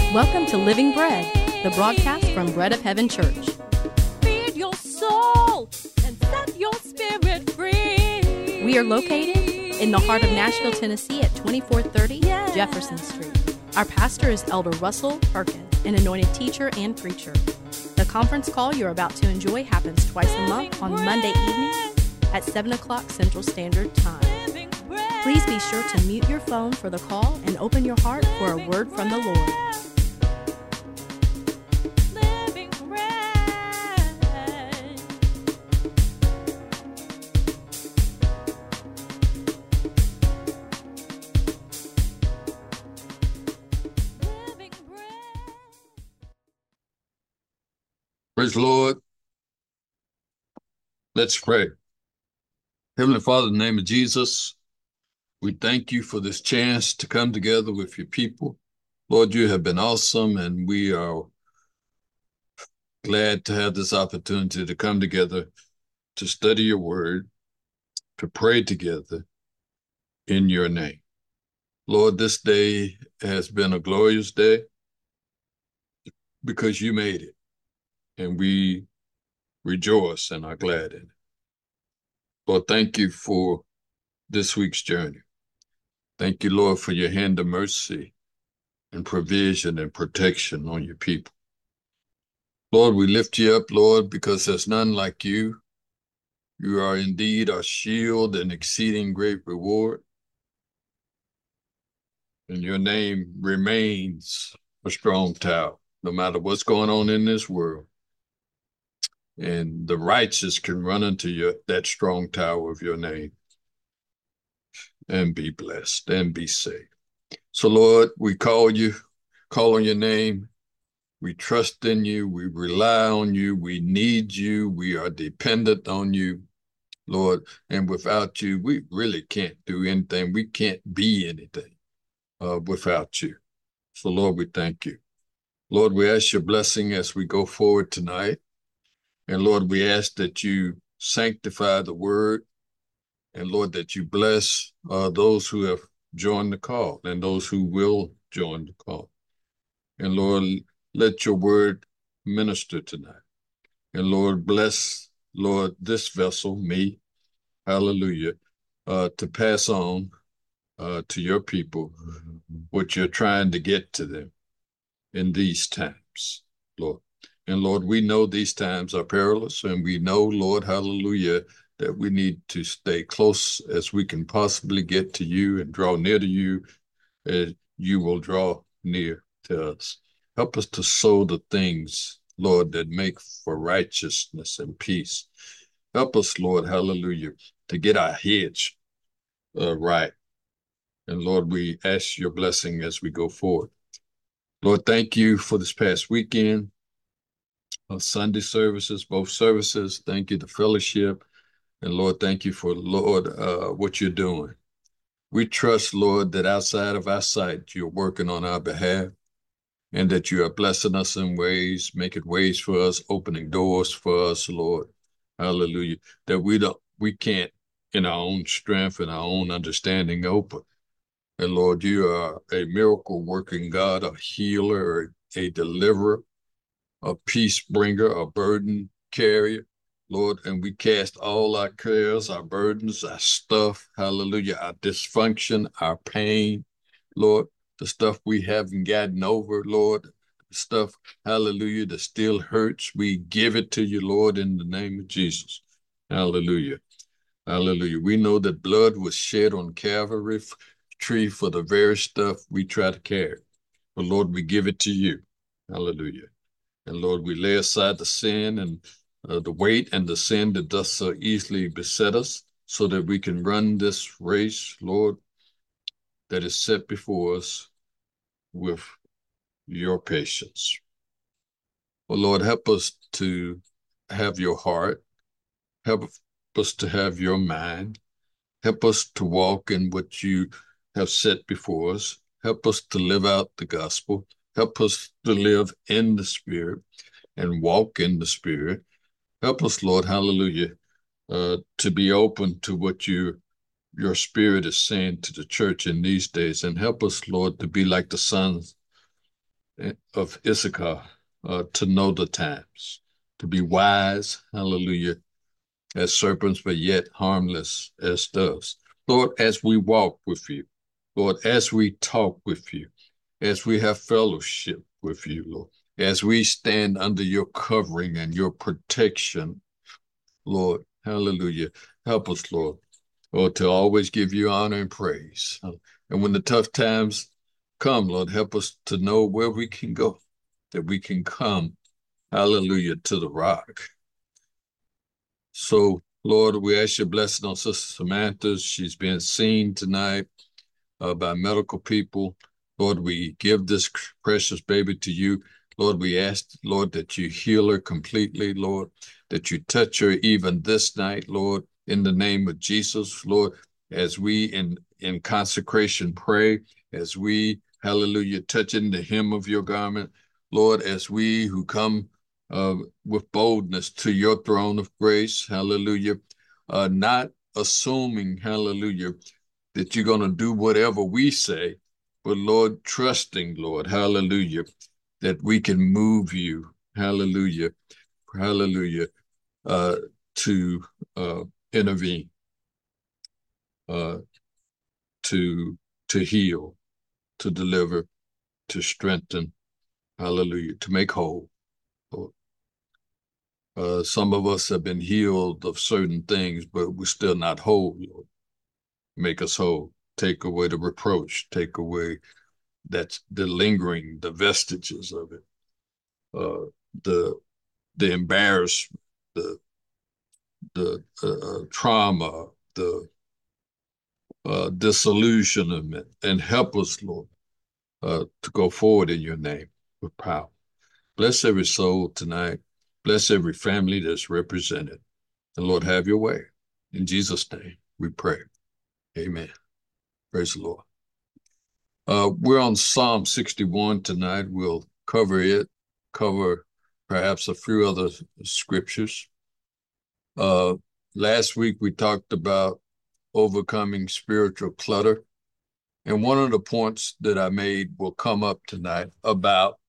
Welcome to Living Bread, the broadcast from Bread of Heaven Church. Feed your soul and set your spirit free. We are located in the heart of Nashville, Tennessee at 2430 Jefferson Street. Our pastor is Elder Russell Perkins, an anointed teacher and preacher. The conference call you're about to enjoy happens twice a month on Monday evenings at 7 o'clock Central Standard Time. Please be sure to mute your phone for the call and open your heart for a word from the Lord. Praise the Lord. Let's pray. Heavenly Father, in the name of Jesus, we thank you for this chance to come together with your people. Lord, you have been awesome, and we are glad to have this opportunity to come together to study your word, to pray together in your name. Lord, this day has been a glorious day because you made it, and we rejoice and are glad in it. Lord, thank you for this week's journey. Thank you, Lord, for your hand of mercy and provision and protection on your people. Lord, we lift you up, Lord, because there's none like you. You are indeed our shield and exceeding great reward. And your name remains a strong tower, no matter what's going on in this world. And the righteous can run into that strong tower of your name and be blessed and be saved. So, Lord, we call on your name. We trust in you. We rely on you. We need you. We are dependent on you, Lord. And without you, we really can't do anything. We can't be anything without you. So, Lord, we thank you. Lord, we ask your blessing as we go forward tonight. And, Lord, we ask that you sanctify the word. And, Lord, that you bless those who have joined the call and those who will join the call. And, Lord, let your word minister tonight. And, Lord, bless, Lord, this vessel, me, hallelujah, to pass on to your people what you're trying to get to them in these times, Lord. And, Lord, we know these times are perilous, and we know, Lord, hallelujah, that we need to stay close as we can possibly get to you and draw near to you, as you will draw near to us. Help us to sow the things, Lord, that make for righteousness and peace. Help us, Lord, hallelujah, to get our heads right. And, Lord, we ask your blessing as we go forward. Lord, thank you for this past weekend. Sunday services, both services. Thank you, the fellowship. And Lord, thank you for, Lord, what you're doing. We trust, Lord, that outside of our sight, you're working on our behalf and that you are blessing us in ways, making ways for us, opening doors for us, Lord. Hallelujah. That we can't in our own strength and our own understanding open. And Lord, you are a miracle working God, a healer, a deliverer, a peace bringer, a burden carrier, Lord, and we cast all our cares, our burdens, our stuff, hallelujah, our dysfunction, our pain, Lord, the stuff we haven't gotten over, Lord, the stuff, hallelujah, that still hurts, we give it to you, Lord, in the name of Jesus. Hallelujah. Hallelujah. We know that blood was shed on Calvary tree for the very stuff we try to carry. But Lord, we give it to you. Hallelujah. And Lord, we lay aside the sin and the weight and the sin that does so easily beset us so that we can run this race, Lord, that is set before us with your patience. Well, Lord, help us to have your heart. Help us to have your mind. Help us to walk in what you have set before us. Help us to live out the gospel. Help us to live in the Spirit and walk in the Spirit. Help us, Lord, hallelujah, to be open to what your Spirit is saying to the church in these days. And help us, Lord, to be like the sons of Issachar, to know the times, to be wise, hallelujah, as serpents, but yet harmless as doves. Lord, as we walk with you, Lord, as we talk with you, as we have fellowship with you, Lord, as we stand under your covering and your protection, Lord, hallelujah, help us, Lord, to always give you honor and praise. And when the tough times come, Lord, help us to know where we can go, that we can come, hallelujah, to the rock. So, Lord, we ask your blessing on Sister Samantha. She's been seen tonight by medical people. Lord, we give this precious baby to you. Lord, we ask, Lord, that you heal her completely, Lord, that you touch her even this night, Lord, in the name of Jesus, Lord, as we in consecration pray, as we, hallelujah, touch in the hem of your garment, Lord, as we who come with boldness to your throne of grace, hallelujah, not assuming, hallelujah, that you're going to do whatever we say, but Lord, trusting, Lord, hallelujah, that we can move you, hallelujah, hallelujah, to intervene, to heal, to deliver, to strengthen, hallelujah, to make whole. Some of us have been healed of certain things, but we're still not whole, Lord. Make us whole. Take away the reproach. Take away that's the lingering, the vestiges of it, the embarrassment, the trauma, the disillusionment, and help us, Lord, to go forward in your name with power. Bless every soul tonight. Bless every family that's represented. And Lord, have your way. In Jesus' name, we pray. Amen. Praise the Lord. We're on Psalm 61 tonight. We'll cover it, cover perhaps a few other scriptures. Last week we talked about overcoming spiritual clutter. And one of the points that I made will come up tonight about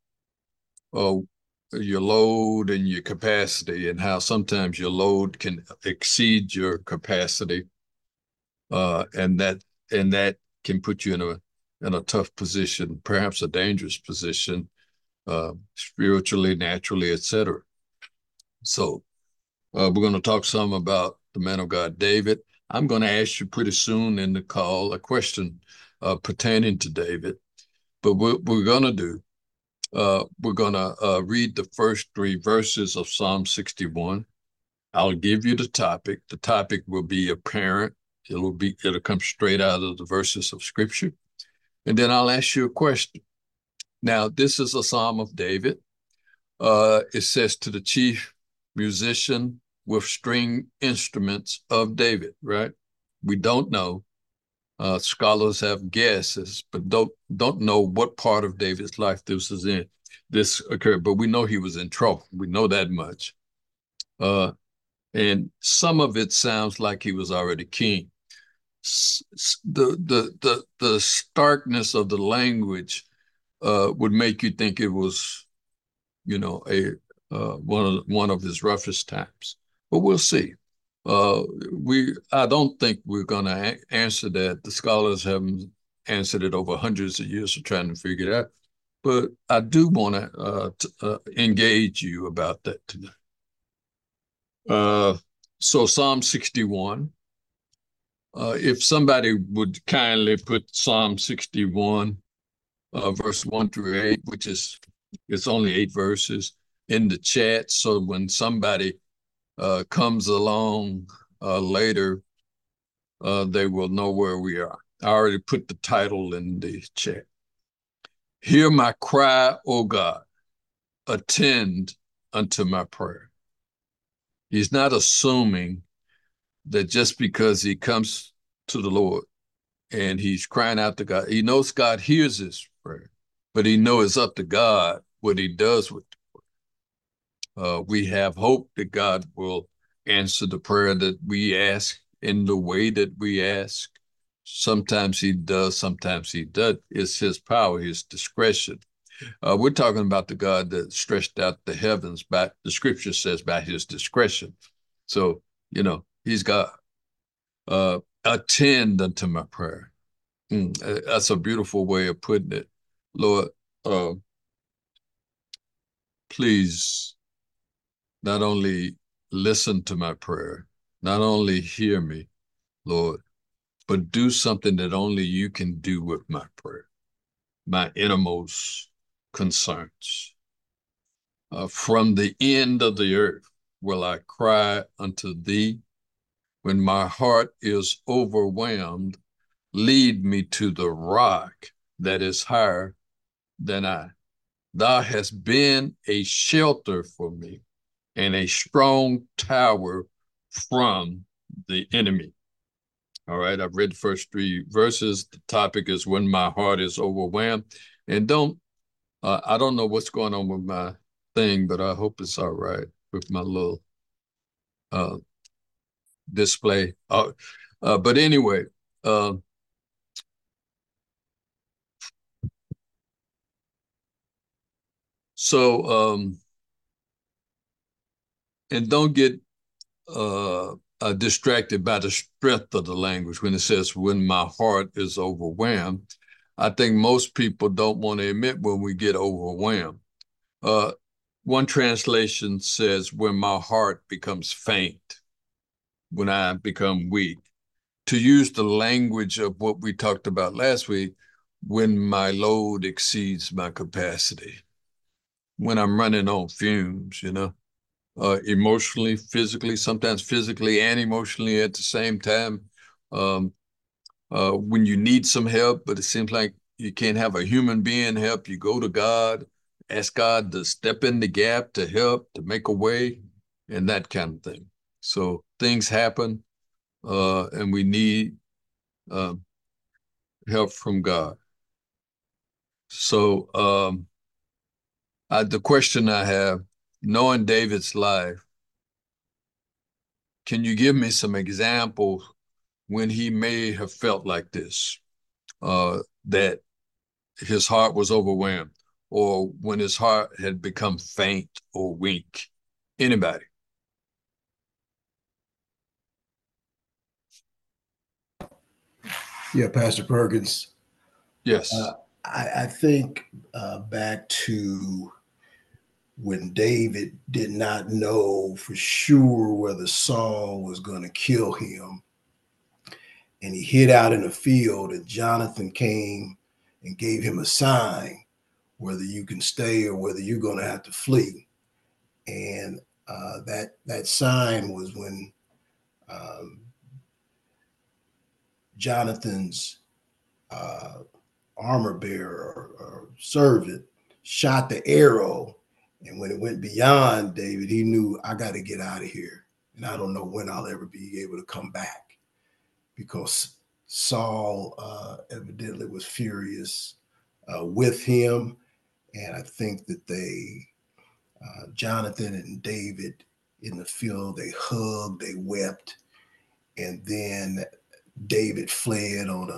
your load and your capacity, and how sometimes your load can exceed your capacity, and that can put you in a tough position, perhaps a dangerous position, spiritually, naturally, etc. So we're going to talk some about the man of God, David. I'm going to ask you pretty soon in the call a question pertaining to David, but what we're going to do, we're going to read the first 3 verses of Psalm 61. I'll give you the topic. The topic will be apparent. It'll come straight out of the verses of Scripture. And then I'll ask you a question. Now, this is a Psalm of David. It says, to the chief musician with string instruments of David, right? We don't know. Scholars have guesses, but don't know what part of David's life this occurred. But we know he was in trouble. We know that much. And some of it sounds like he was already king. The starkness of the language would make you think it was, one of his roughest times. But we'll see. I don't think we're going to answer that. The scholars haven't answered it over hundreds of years of trying to figure it out. But I do want to engage you about that tonight. So Psalm 61. If somebody would kindly put Psalm 61, verse 1 through 8, it's only 8 verses, in the chat, so when somebody comes along later, they will know where we are. I already put the title in the chat. Hear my cry, O God, attend unto my prayer. He's not assuming that just because he comes to the Lord and he's crying out to God, he knows God hears his prayer, but he knows it's up to God what he does with the prayer. We have hope that God will answer the prayer that we ask in the way that we ask. Sometimes he does, sometimes he doesn't. It's his power, his discretion. We're talking about the God that stretched out the heavens by, the scripture says, by his discretion. So, he's God. Attend unto my prayer. That's a beautiful way of putting it. Lord, please not only listen to my prayer, not only hear me, Lord, but do something that only you can do with my prayer, my innermost concerns. From the end of the earth will I cry unto thee. When my heart is overwhelmed, lead me to the rock that is higher than I. Thou hast been a shelter for me and a strong tower from the enemy. All right, I've read the first 3 verses. The topic is when my heart is overwhelmed. And I don't know what's going on with my thing, but I hope it's all right with my little display. But anyway, and don't get distracted by the strength of the language when it says, when my heart is overwhelmed. I think most people don't want to admit when we get overwhelmed. One translation says, when my heart becomes faint, when I become weak. To use the language of what we talked about last week, when my load exceeds my capacity, when I'm running on fumes, emotionally, physically, sometimes physically and emotionally at the same time. When you need some help, but it seems like you can't have a human being help, you go to God, ask God to step in the gap, to help, to make a way, and that kind of thing. So things happen, and we need help from God. So the question I have, knowing David's life, can you give me some examples when he may have felt like this, that his heart was overwhelmed, or when his heart had become faint or weak? Anybody? Yeah, Pastor Perkins. Yes. I think back to when David did not know for sure whether Saul was going to kill him. And he hid out in the field, and Jonathan came and gave him a sign, whether you can stay or whether you're going to have to flee. And that sign was when Jonathan's armor bearer or servant shot the arrow. And when it went beyond David, he knew, I got to get out of here. And I don't know when I'll ever be able to come back, because Saul evidently was furious with him. And I think that Jonathan and David in the field, they hugged, they wept. And then David fled on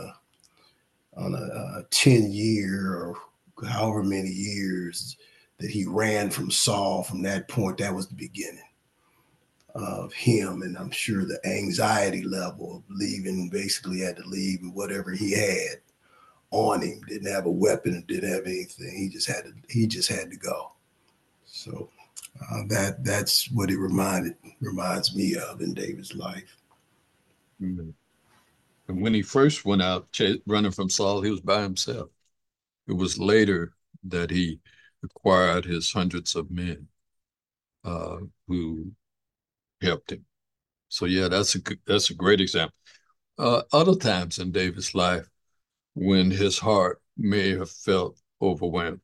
a 10-year or however many years that he ran from Saul. From that point, that was the beginning of him. And I'm sure the anxiety level of leaving, basically had to leave with whatever he had on him. Didn't have a weapon, didn't have anything. He just had to go. So that's what it reminds me of in David's life. Mm-hmm. And when he first went out running from Saul, he was by himself. It was later that he acquired his hundreds of men who helped him. So yeah, that's a great example. Other times in David's life when his heart may have felt overwhelmed.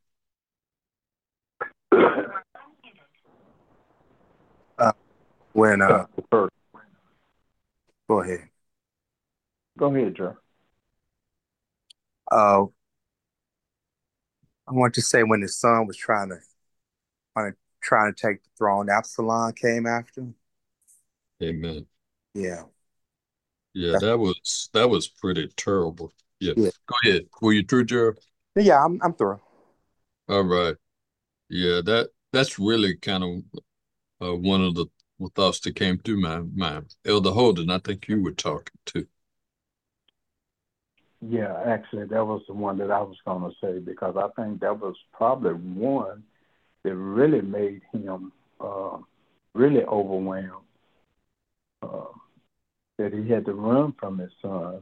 Go ahead. Go ahead, Joe. I want to say when his son was trying to take the throne, Absalom came after him. Amen. Yeah. Yeah, that was pretty terrible. Yeah. Go ahead. Were you through, Gerald? Yeah, I'm through. All right. Yeah, that's really kind of one of the thoughts that came through my mind. Elder Holden, I think you were talking too. Yeah, actually, that was the one that I was going to say because I think that was probably one that really made him really overwhelmed. Uh, that he had to run from his son.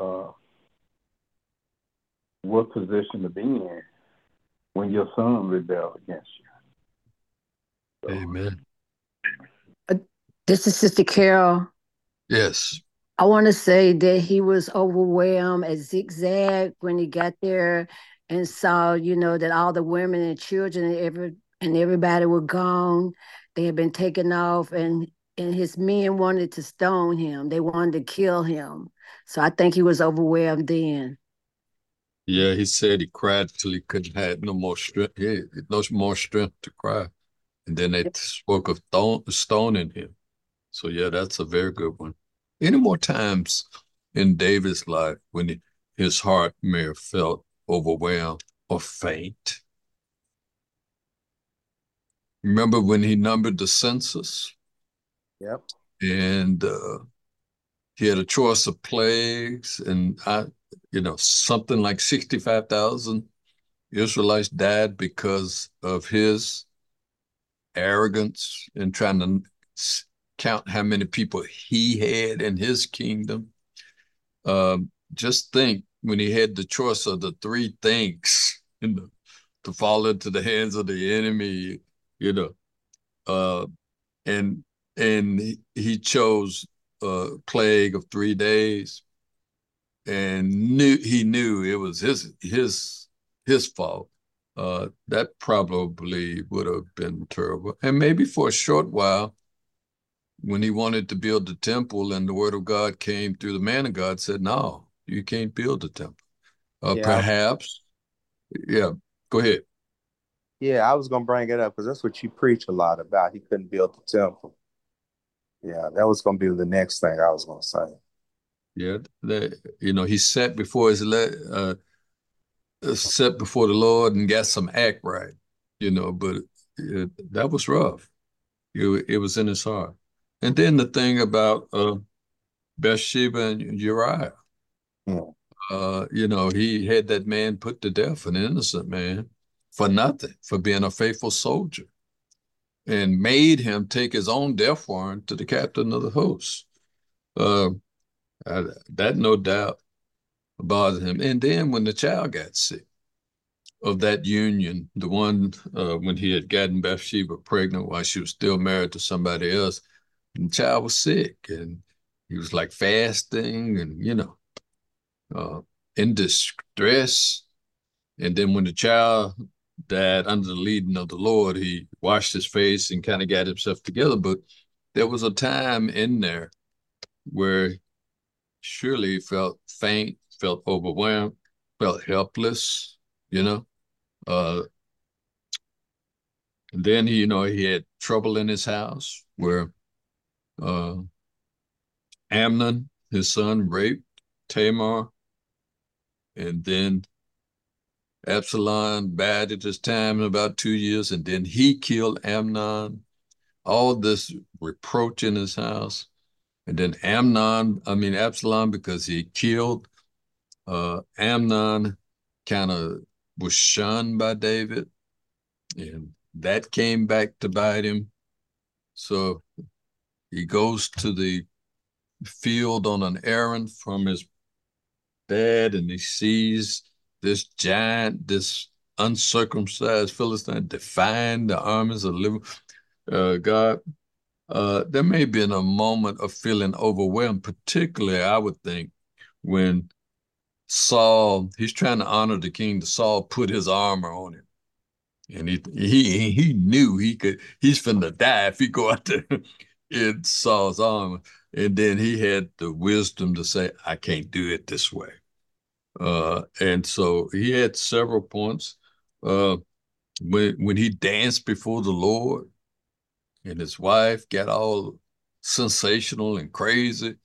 What position to be in when your son rebelled against you? So, Amen. This is Sister Carol. Yes. I want to say that he was overwhelmed at Zigzag when he got there and saw, that all the women and children and everybody were gone. They had been taken off, and his men wanted to stone him. They wanted to kill him. So I think he was overwhelmed then. Yeah, he said he cried till he couldn't have no more strength. Yeah, no more strength to cry. And then they spoke of stoning him. So yeah, that's a very good one. Any more times in David's life when his heart may have felt overwhelmed or faint? Remember when he numbered the census? Yep. And he had a choice of plagues, and something like 65,000 Israelites died because of his arrogance in trying to count how many people he had in his kingdom. Just think when he had the choice of the three things, to fall into the hands of the enemy, uh, and he chose a plague of 3 days, and he knew it was his fault. That probably would have been terrible. And maybe for a short while, when he wanted to build the temple and the word of God came through the man of God, said, no, you can't build the temple. Perhaps, yeah, go ahead. Yeah, I was going to bring it up because that's what you preach a lot about. He couldn't build the temple. Yeah, that was going to be the next thing I was going to say. Yeah, he sat before set before the Lord and got some act right, but that was rough. It was in his heart. And then the thing about Bathsheba and Uriah, he had that man put to death, an innocent man, for nothing, for being a faithful soldier, and made him take his own death warrant to the captain of the host. That no doubt bothered him. And then when the child got sick of that union, the one when he had gotten Bathsheba pregnant while she was still married to somebody else, and the child was sick, and he was like fasting and, in distress. And then when the child died under the leading of the Lord, he washed his face and kind of got himself together. But there was a time in there where surely he felt faint, felt overwhelmed, felt helpless, and then he had trouble in his house where Amnon, his son, raped Tamar, and then Absalom bided his time in about 2 years, and then he killed Amnon. All this reproach in his house. And then Absalom, because he killed Amnon, kind of was shunned by David, and that came back to bite him. So he goes to the field on an errand from his dad, and he sees this giant, this uncircumcised Philistine defying the armies of living God. There may have been a moment of feeling overwhelmed, particularly, I would think, when Saul, he's trying to honor the king, Saul put his armor on him. And he knew he's finna die if he go out there in Saul's armor. And then he had the wisdom to say, I can't do it this way. And so he had several points. When he danced before the Lord, and his wife got all sensational and crazy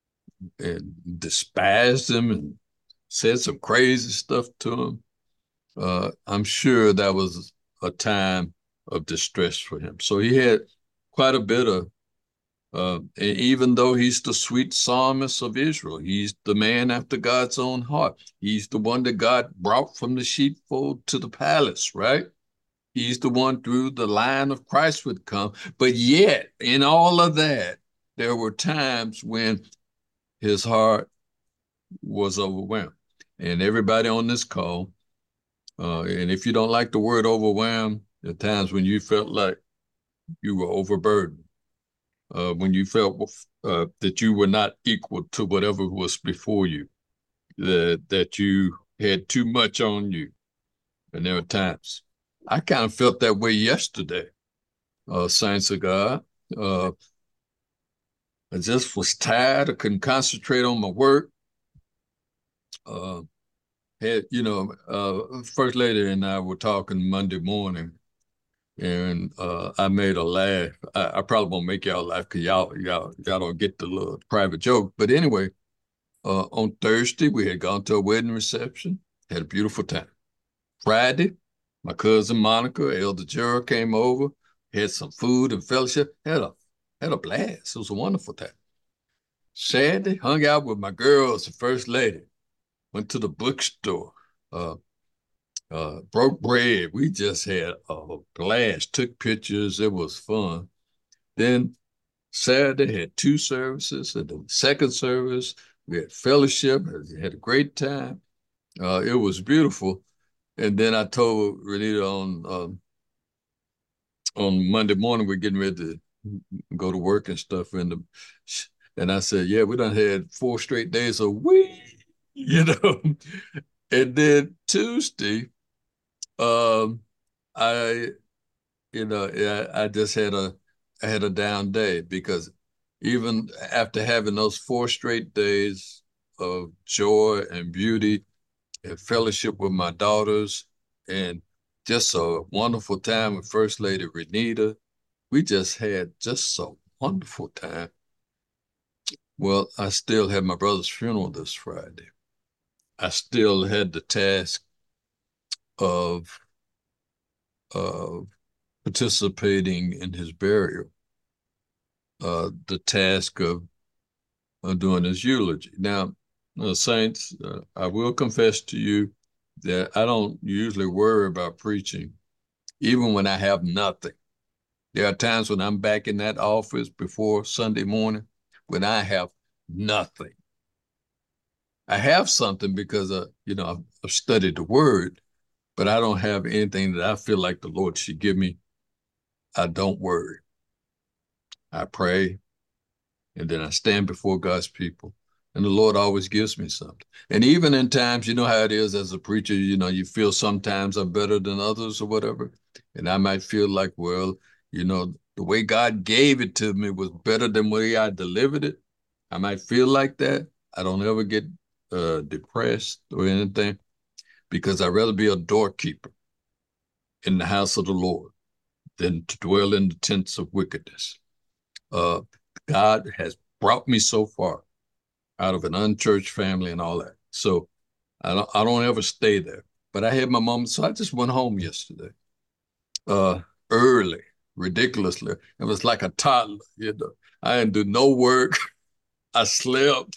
and despised him and said some crazy stuff to him. I'm sure that was a time of distress for him. So he had quite a bit of, even though he's the sweet psalmist of Israel, he's the man after God's own heart. He's the one that God brought from the sheepfold to the palace, right? He's the one through the line of Christ would come. But yet, in all of that, there were times when his heart was overwhelmed. And everybody on this call, and if you don't like the word overwhelmed, there are times when you felt like you were overburdened, when you felt that you were not equal to whatever was before you, that you had too much on you. And there are times. I kind of felt that way yesterday, saints of God. I just was tired. I couldn't concentrate on my work. First Lady and I were talking Monday morning, and I made a laugh. I probably won't make y'all laugh because y'all don't get the little private joke. But anyway, on Thursday we had gone to a wedding reception, had a beautiful time. Friday, my cousin Monica, Elder Gerald came over, had some food and fellowship, had a blast. It was a wonderful time. Saturday, hung out with my girls, the First Lady, went to the bookstore, broke bread. We just had a blast, took pictures. It was fun. Then Saturday had 2 services. At the second service, we had fellowship, had a great time. It was beautiful. And then I told Renita on Monday morning, we're getting ready to go to work and stuff. And I said, yeah, we done had 4 straight days of you know. And then Tuesday, I just had a down day, because even after having those 4 straight days of joy and beauty and fellowship with my daughters, and just a wonderful time with First Lady Renita, we just had just a wonderful time. Well, I still had my brother's funeral this Friday. I still had the task of participating in his burial, the task of doing his eulogy. Now, saints, I will confess to you that I don't usually worry about preaching, even when I have nothing. There are times when I'm back in that office before Sunday morning when I have nothing. I have something because, I've studied the word, but I don't have anything that I feel like the Lord should give me. I don't worry. I pray, and then I stand before God's people, and the Lord always gives me something. And even in times, you know how it is as a preacher, you feel sometimes I'm better than others or whatever. And I might feel like, well, the way God gave it to me was better than the way I delivered it. I might feel like that. I don't ever get depressed or anything, because I'd rather be a doorkeeper in the house of the Lord than to dwell in the tents of wickedness. God has brought me so far out of an unchurched family and all that. So I don't ever stay there. But I had my moments, so I just went home yesterday, early, ridiculously. It was like a toddler, I didn't do no work. I slept.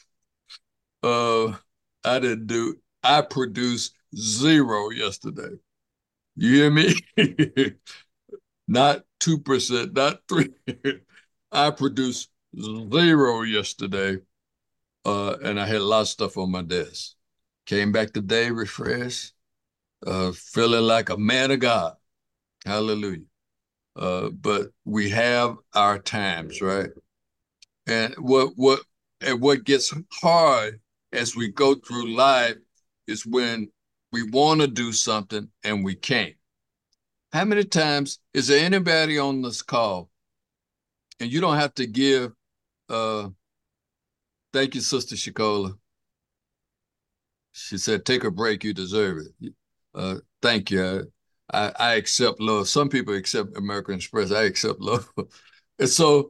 I produced 0 yesterday. You hear me? Not 2%, not 3%. I produced 0 yesterday, and I had a lot of stuff on my desk. Came back today refreshed, feeling like a man of God. Hallelujah. But we have our times, right? And what gets hard as we go through life is when we want to do something and we can't. How many times is there anybody on this call, and you don't have to give, thank you, Sister Shikola. She said, take a break, you deserve it. Thank you. I accept love. Some people accept American Express. I accept love. And so,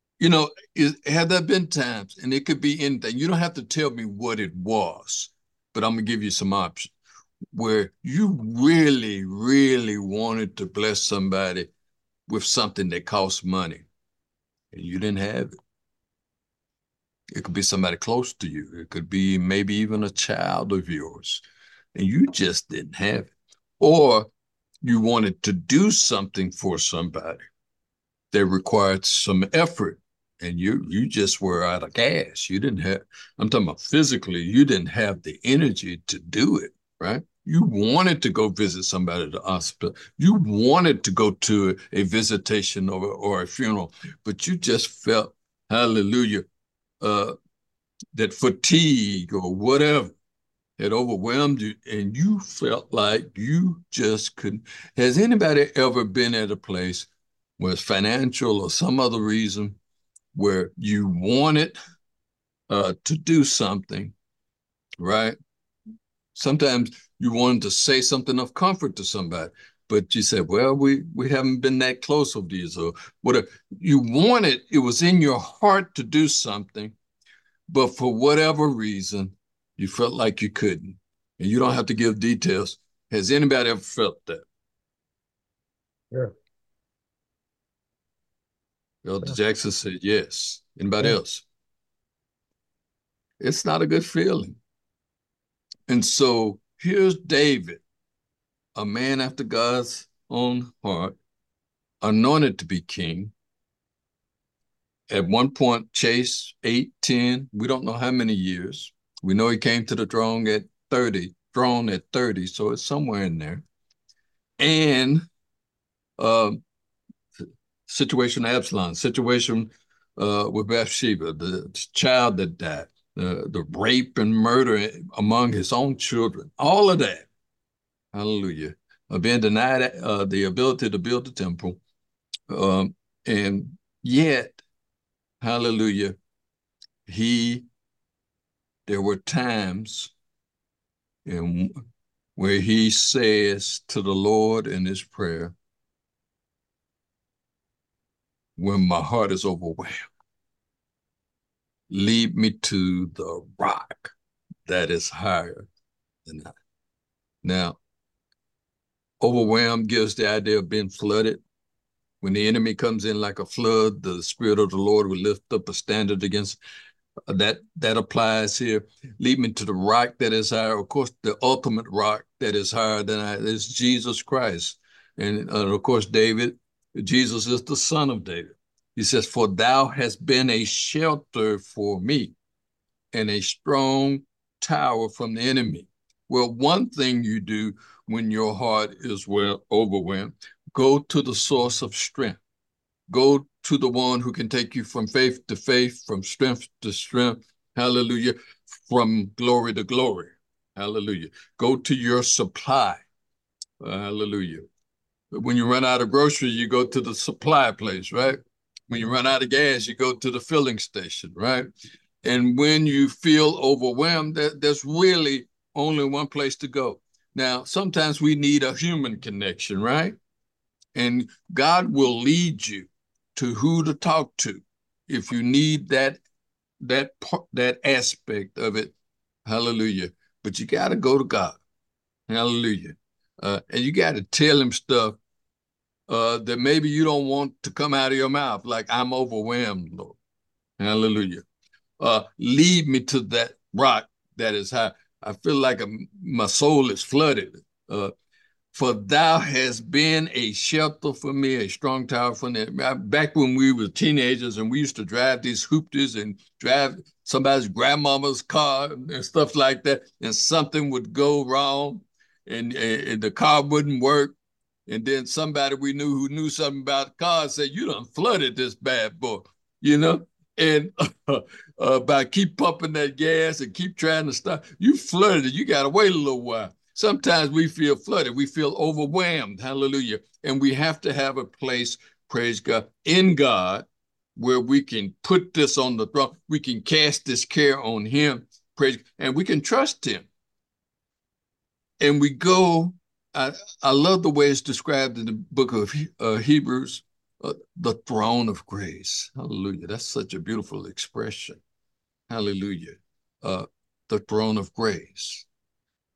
have there been times, and it could be anything, you don't have to tell me what it was, but I'm gonna give you some options where you really, really wanted to bless somebody with something that costs money and you didn't have it. It could be somebody close to you. It could be maybe even a child of yours, and you just didn't have it. Or you wanted to do something for somebody that required some effort, and you just were out of gas. You didn't have, I'm talking about physically, you didn't have the energy to do it, right? You wanted to go visit somebody at the hospital. You wanted to go to a visitation or a funeral, but you just felt, hallelujah, that fatigue or whatever had overwhelmed you and you felt like you just couldn't. Has anybody ever been at a place where it's financial or some other reason where you wanted to do something, right? Sometimes you wanted to say something of comfort to somebody, but you said, well, we haven't been that close over these or whatever. You wanted, it was in your heart to do something, but for whatever reason, you felt like you couldn't. And you don't have to give details. Has anybody ever felt that? Yeah. Elder Jackson said yes. Anybody Yeah. else? It's not a good feeling. And so here's David, a man after God's own heart, anointed to be king. At one point, chased 8, 10, we don't know how many years. We know he came to the throne at 30, so it's somewhere in there. And situation Absalom, situation with Bathsheba, the child that died, the rape and murder among his own children, all of that. Hallelujah. Being denied the ability to build the temple. And yet, hallelujah, there were times where he says to the Lord in his prayer, when my heart is overwhelmed, lead me to the rock that is higher than I. Now, overwhelmed gives the idea of being flooded. When the enemy comes in like a flood, the Spirit of the Lord will lift up a standard against that. That applies here. Lead me to the rock that is higher. Of course, the ultimate rock that is higher than I is Jesus Christ. And of course, Jesus is the son of David. He says, for thou hast been a shelter for me and a strong tower from the enemy. Well, one thing you do when your heart is overwhelmed, go to the source of strength. Go to the one who can take you from faith to faith, from strength to strength. Hallelujah. From glory to glory. Hallelujah. Go to your supply. Hallelujah. When you run out of groceries, you go to the supply place, right? When you run out of gas, you go to the filling station, right? And when you feel overwhelmed, there's really only one place to go. Now, sometimes we need a human connection, right? And God will lead you to who to talk to if you need that aspect of it. Hallelujah. But you got to go to God. Hallelujah. And you got to tell him stuff that maybe you don't want to come out of your mouth, like I'm overwhelmed, Lord. Hallelujah. Lead me to that rock that is high. I feel like my soul is flooded. For thou hast been a shelter for me, a strong tower for me. Back when we were teenagers and we used to drive these hoopties and drive somebody's grandmama's car and stuff like that, and something would go wrong and the car wouldn't work. And then somebody we knew who knew something about cars said, you done flooded this bad boy, you know? And by keep pumping that gas and keep trying to stop, you flooded it. You got to wait a little while. Sometimes we feel flooded. We feel overwhelmed. Hallelujah. And we have to have a place, praise God, in God, where we can put this on the throne. We can cast this care on him, praise, and we can trust him. And we go, I love the way it's described in the book of Hebrews, the throne of grace. Hallelujah. That's such a beautiful expression. Hallelujah. The throne of grace.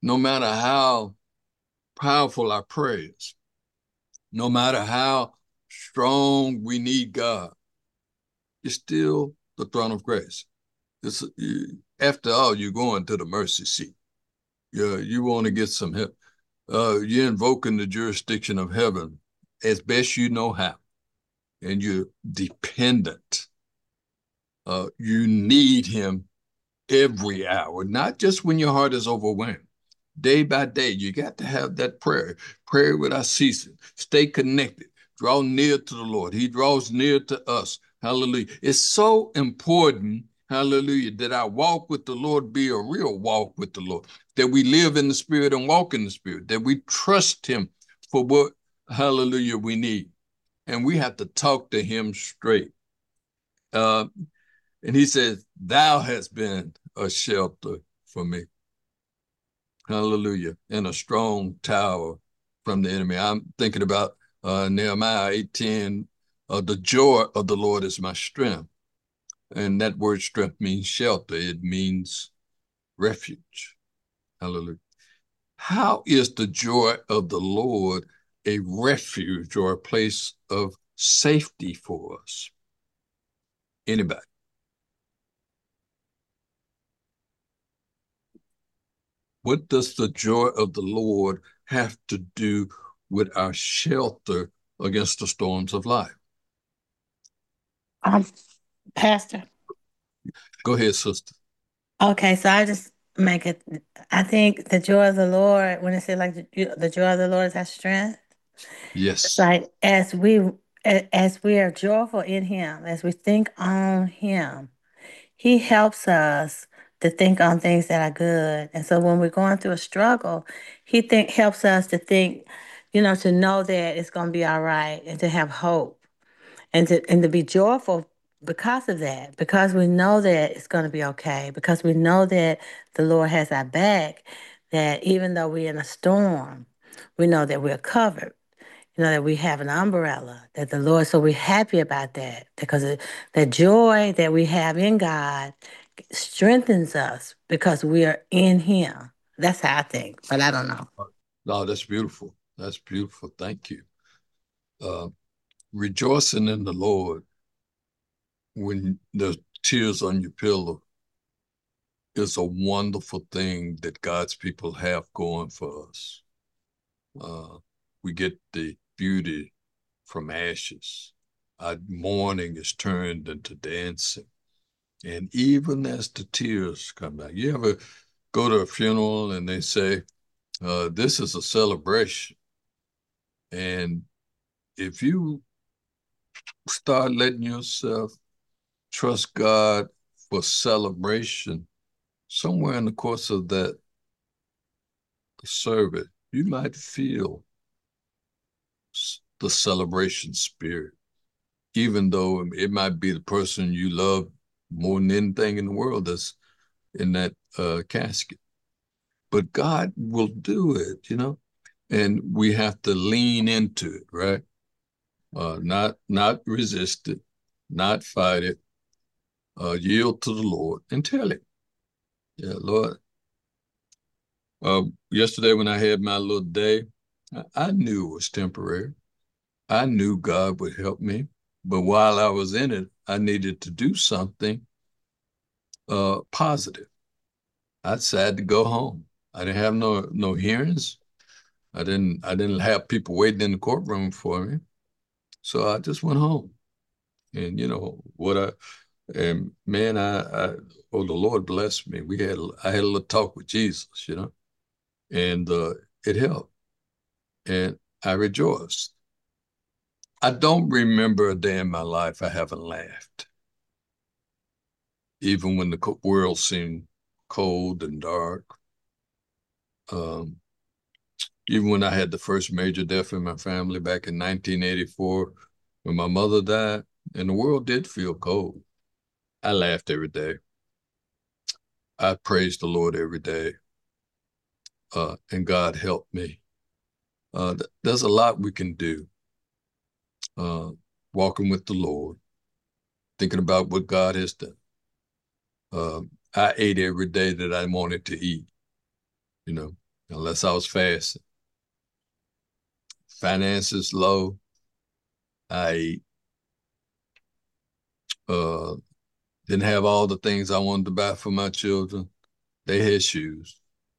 no matter how powerful our prayers, no matter how strong we need God, it's still the throne of grace. After all, you're going to the mercy seat. You want to get some help. You're invoking the jurisdiction of heaven as best you know how, and you're dependent. You need him every hour, not just when your heart is overwhelmed. Day by day, you got to have that prayer without ceasing. Stay connected. Draw near to the Lord. He draws near to us. Hallelujah. It's so important, hallelujah, that our walk with the Lord be a real walk with the Lord, that we live in the Spirit and walk in the Spirit, that we trust him for what, hallelujah, we need. And we have to talk to him straight. And he says, thou hast been a shelter for me. Hallelujah. And a strong tower from the enemy. I'm thinking about Nehemiah 8:10. The joy of the Lord is my strength. And that word strength means shelter. It means refuge. Hallelujah. How is the joy of the Lord a refuge or a place of safety for us? Anybody? What does the joy of the Lord have to do with our shelter against the storms of life? Pastor. Go ahead, sister. Okay, so I just make it. I think the joy of the Lord, when it said like the joy of the Lord is our strength, Yes. like as we are joyful in Him, as we think on Him, He helps us to think on things that are good. And so when we're going through a struggle, He helps us to think, to know that it's going to be all right and to have hope and to be joyful because of that, because we know that it's going to be okay, because we know that the Lord has our back, that even though we're in a storm, we know that we're covered. That we have an umbrella, that the Lord, so we're happy about that because the joy that we have in God strengthens us because we are in Him. That's how I think, but I don't know. No, that's beautiful. That's beautiful. Thank you. Rejoicing in the Lord when there's tears on your pillow is a wonderful thing that God's people have going for us. We get the beauty from ashes. Our mourning is turned into dancing. And even as the tears come back, you ever go to a funeral and they say, this is a celebration. And if you start letting yourself trust God for celebration, somewhere in the course of that service, you might feel the celebration spirit, even though it might be the person you love more than anything in the world that's in that casket. But God will do it, and we have to lean into it, right? Not resist it, not fight it, yield to the Lord and tell him, yeah, Lord. Yesterday when I had my little day, I knew it was temporary. I knew God would help me. But while I was in it, I needed to do something positive. I decided to go home. I didn't have no hearings. I didn't have people waiting in the courtroom for me. So I just went home. And and man, the Lord blessed me. I had a little talk with Jesus, and it helped. And I rejoiced. I don't remember a day in my life I haven't laughed. Even when the world seemed cold and dark. Even when I had the first major death in my family back in 1984, when my mother died, and the world did feel cold, I laughed every day. I praised the Lord every day. And God helped me. There's a lot we can do. Walking with the Lord, thinking about what God has done. I ate every day that I wanted to eat. unless I was fasting. Finances low. I didn't have all the things I wanted to buy for my children. They had shoes.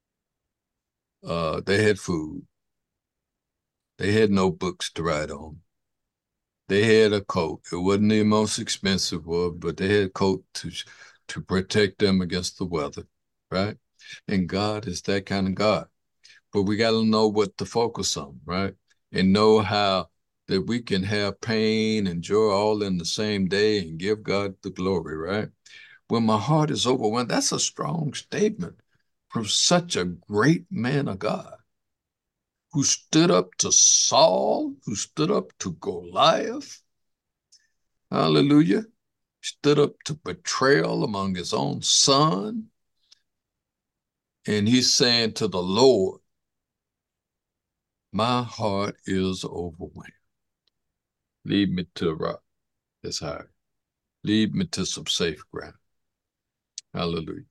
They had food. They had notebooks to write on. They had a coat. It wasn't the most expensive one, but they had a coat to protect them against the weather, right? And God is that kind of God. But we got to know what to focus on, right? And know how that we can have pain and joy all in the same day and give God the glory, right? When my heart is overwhelmed, that's a strong statement from such a great man of God who stood up to Saul, who stood up to Goliath. Hallelujah. Stood up to betrayal among his own son. And he's saying to the Lord, my heart is overwhelmed. Lead me to a rock that's higher. Lead me to some safe ground. Hallelujah.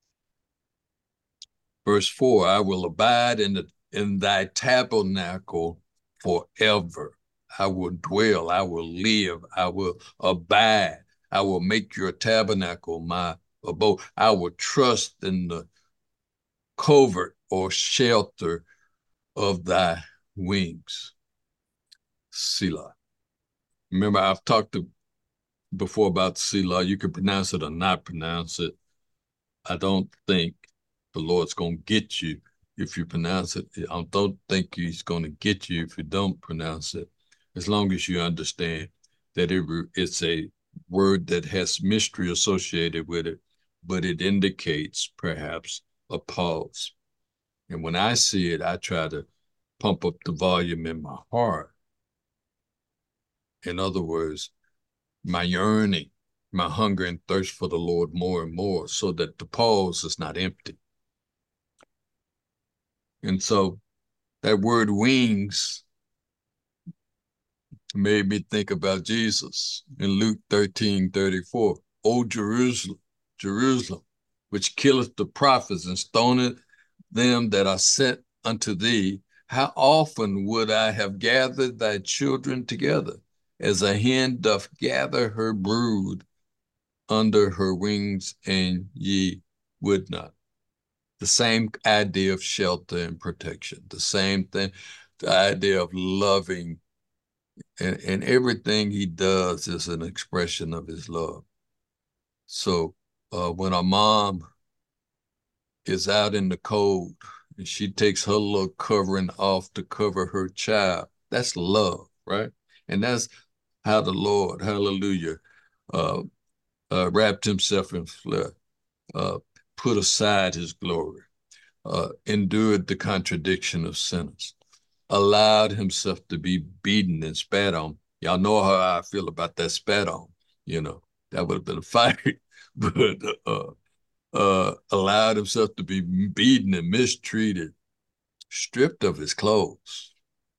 Verse 4, I will abide in thy tabernacle forever. I will dwell, I will live, I will abide. I will make your tabernacle my abode. I will trust in the covert or shelter of thy wings. Selah. Remember, I've talked before about Selah. You can pronounce it or not pronounce it. I don't think the Lord's going to get you if you pronounce it. I don't think he's going to get you if you don't pronounce it, as long as you understand that it's a word that has mystery associated with it, but it indicates perhaps a pause. And when I see it, I try to pump up the volume in my heart. In other words, my yearning, my hunger and thirst for the Lord more and more, so that the pause is not empty. And so that word wings made me think about Jesus in Luke 13:34. O Jerusalem, Jerusalem, which killeth the prophets and stoneth them that are sent unto thee, how often would I have gathered thy children together, as a hen doth gather her brood under her wings, and ye would not. The same idea of shelter and protection, the same thing, the idea of loving, and everything he does is an expression of his love. So when a mom is out in the cold and she takes her little covering off to cover her child, that's love, right? And that's how the Lord, hallelujah, wrapped himself in flesh, put aside his glory, endured the contradiction of sinners, allowed himself to be beaten and spat on. Y'all know how I feel about that spat on. You know, that would have been a fight, but allowed himself to be beaten and mistreated, stripped of his clothes,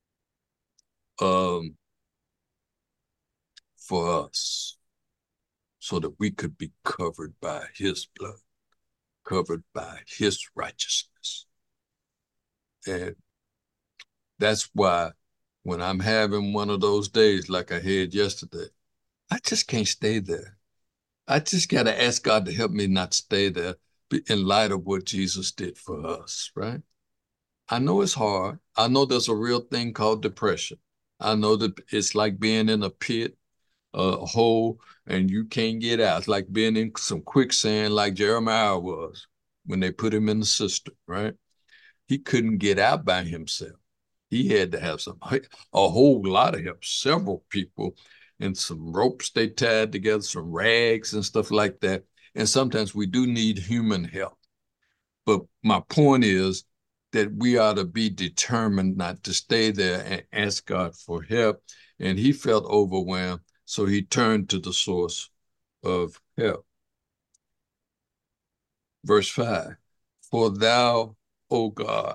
for us, so that we could be covered by his blood, covered by his righteousness. And that's why when I'm having one of those days like I had yesterday, I just can't stay there. I just got to ask God to help me not stay there in light of what Jesus did for us, right? I know it's hard. I know there's a real thing called depression. I know that it's like being in a pit, a hole, and you can't get out. It's like being in some quicksand like Jeremiah was when they put him in the cistern, right? He couldn't get out by himself. He had to have a whole lot of help, several people, and some ropes they tied together, some rags and stuff like that. And sometimes we do need human help. But my point is that we ought to be determined not to stay there and ask God for help. And he felt overwhelmed, so he turned to the source of help. Verse 5, for thou, O God,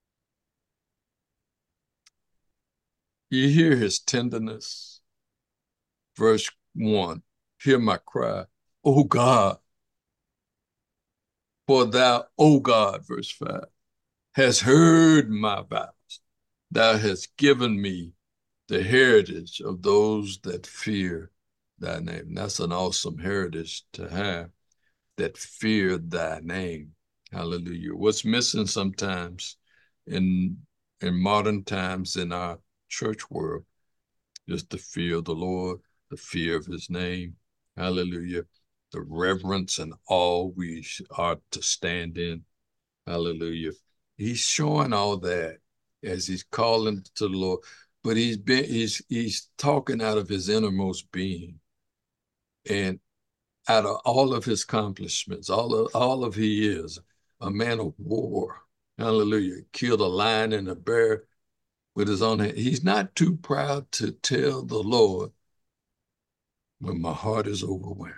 you hear his tenderness. Verse 1, hear my cry, O God. For thou, O God, verse 5, hast heard my vows. Thou hast given me the heritage of those that fear thy name. That's an awesome heritage to have, that fear thy name. Hallelujah. What's missing sometimes in modern times in our church world is the fear of the Lord, the fear of his name. Hallelujah. The reverence and awe we are to stand in. Hallelujah. He's showing all that as he's calling to the Lord, but he's talking out of his innermost being, and out of all of his accomplishments, all of he is a man of war. Hallelujah. Killed a lion and a bear with his own hand. He's not too proud to tell the Lord when my heart is overwhelmed.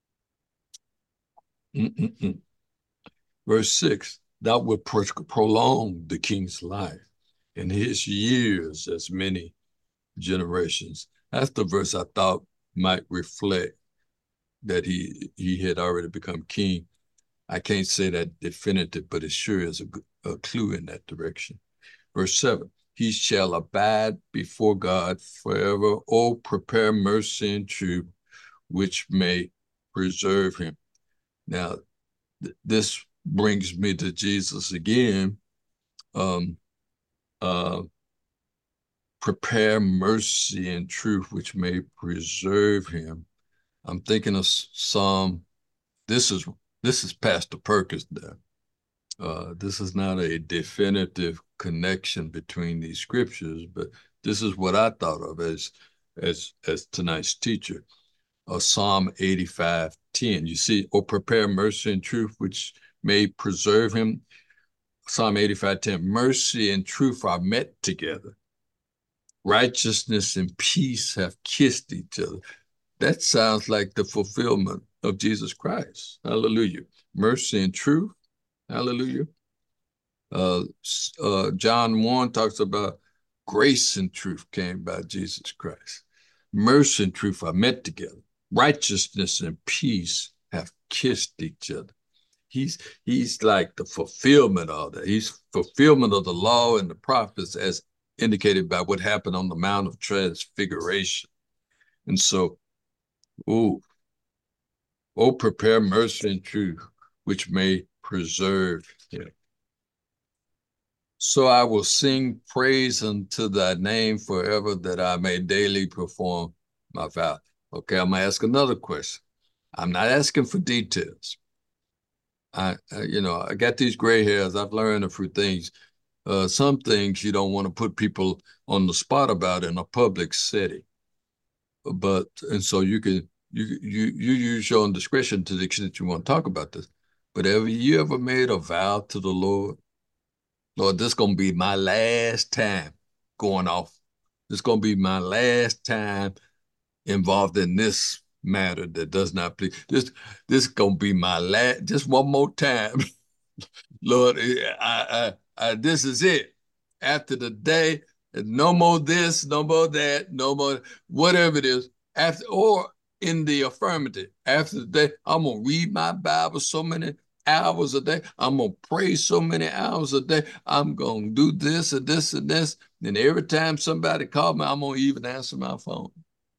Verse 6, thou wilt prolong the king's life, and his years as many generations. That's the verse I thought might reflect that he had already become king. I can't say that definitive, but it sure is a clue in that direction. Verse 7, he shall abide before God forever. Oh, prepare mercy and truth, which may preserve him. Now, this brings me to Jesus again. Prepare mercy and truth, which may preserve him. I'm thinking of Psalm. This is Pastor Perkins there. This is not a definitive connection between these scriptures, but this is what I thought of as tonight's teacher. Psalm 85:10. You see, or prepare mercy and truth, which may preserve him. Psalm 85:10. Mercy and truth are met together. Righteousness and peace have kissed each other. That sounds like the fulfillment of Jesus Christ. Hallelujah. Mercy and truth. Hallelujah. John 1 talks about grace and truth came by Jesus Christ. Mercy and truth are met together. Righteousness and peace have kissed each other. He's like the fulfillment of that. He's fulfillment of the law and the prophets as indicated by what happened on the Mount of Transfiguration. And so, prepare mercy and truth, which may preserve him. So I will sing praise unto thy name forever, that I may daily perform my vow. Okay, I'm gonna ask another question. I'm not asking for details. I got these gray hairs. I've learned a few things. Some things you don't want to put people on the spot about in a public setting. And so you use your own discretion to the extent you want to talk about this. But have you ever made a vow to the Lord? Lord, this is going to be my last time going off. This is going to be my last time involved in this matter that does not please. This is going to be my last, just one more time. Lord, this is it. After the day, no more this, no more that, no more whatever it is. After, or in the affirmative, after the day, I'm going to read my Bible so many hours a day. I'm going to pray so many hours a day. I'm going to do this and this and this. And every time somebody calls me, I'm going to even answer my phone.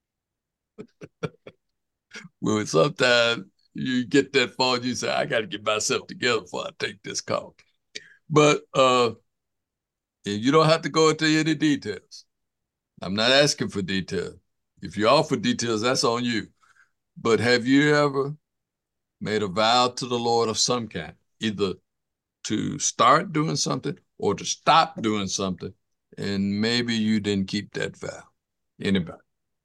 Well, sometimes you get that phone, you say, I got to get myself together before I take this call. But you don't have to go into any details. I'm not asking for details. If you offer details, that's on you. But have you ever made a vow to the Lord of some kind, either to start doing something or to stop doing something, and maybe you didn't keep that vow? Anybody?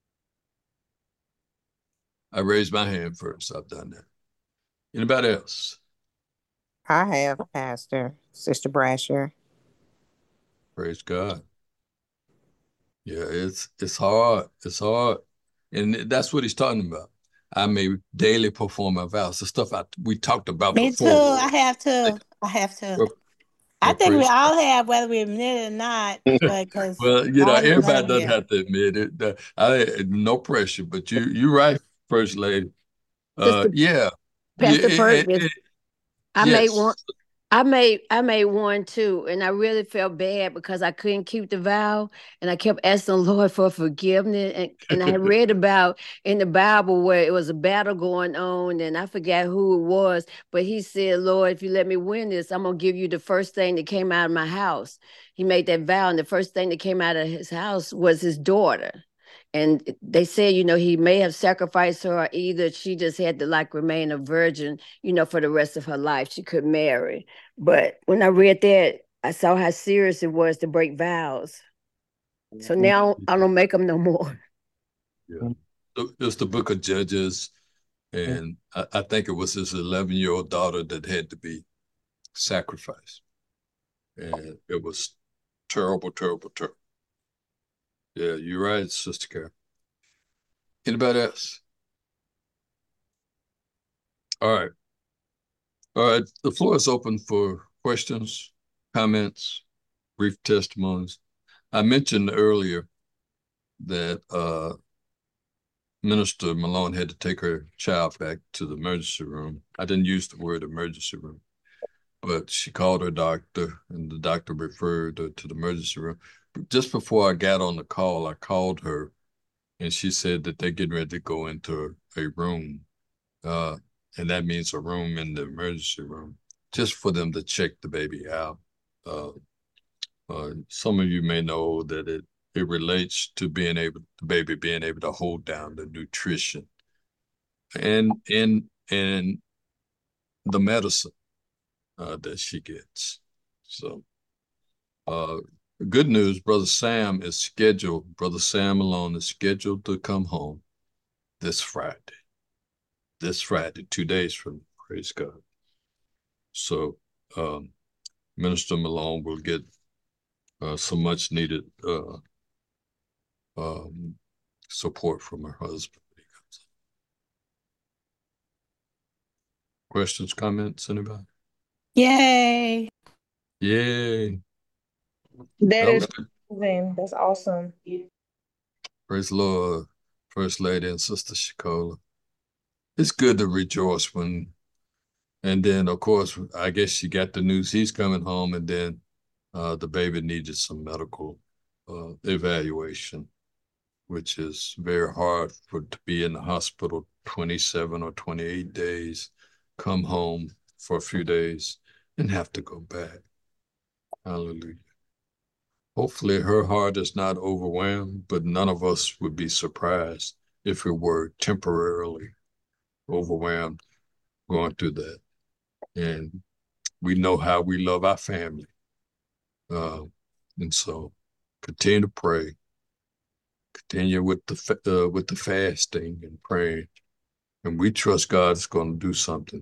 I raised my hand first. I've done that. Anybody else? I have, Pastor, Sister Brasher. Praise God. Yeah, it's hard. It's hard. And that's what he's talking about. I may daily perform my vows. The stuff we talked about Me before. too. I have to. I think we all have, whether we admit it or not. Because well, everybody doesn't have to admit it. No pressure, but you're right, First Lady. Pastor Yeah. Perkins, I I made one too, and I really felt bad because I couldn't keep the vow, and I kept asking the Lord for forgiveness. And I had read about in the Bible where it was a battle going on, and I forgot who it was, but he said, "Lord, if you let me win this, I'm gonna give you the first thing that came out of my house." He made that vow, and the first thing that came out of his house was his daughter. And they said, he may have sacrificed her, or either she just had to like remain a virgin, for the rest of her life. She could marry. But when I read that, I saw how serious it was to break vows. So now I don't make them no more. Yeah. It's the book of Judges, and I think it was his 11-year-old daughter that had to be sacrificed. And it was terrible, terrible, terrible. Yeah, you're right, Sister Carol. Anybody else? All right. All right. The floor is open for questions, comments, brief testimonies. I mentioned earlier that Minister Malone had to take her child back to the emergency room. I didn't use the word emergency room, but she called her doctor, and the doctor referred her to the emergency room. But just before I got on the call, I called her, and she said that they're getting ready to go into a room, and that means a room in the emergency room, just for them to check the baby out. Some of you may know that it relates to the baby being able to hold down the nutrition and the medicine that she gets. So, good news, Brother Sam Malone is scheduled to come home this Friday. 2 days from, praise God. So, Minister Malone will get some much needed support from her husband. Questions, comments, anybody? Yay. Yay. That is good. amazing. That's awesome. Praise the Lord, First Lady and Sister Shakola. It's good to rejoice when, and then of course, I guess she got the news he's coming home, and then the baby needed some medical evaluation, which is very hard to be in the hospital 27 or 28 days, come home for a few days, and have to go back. Hallelujah. Hopefully her heart is not overwhelmed, but none of us would be surprised if it were temporarily overwhelmed going through that. And we know how we love our family. And so continue to pray. Continue with the fasting and praying. And we trust God's going to do something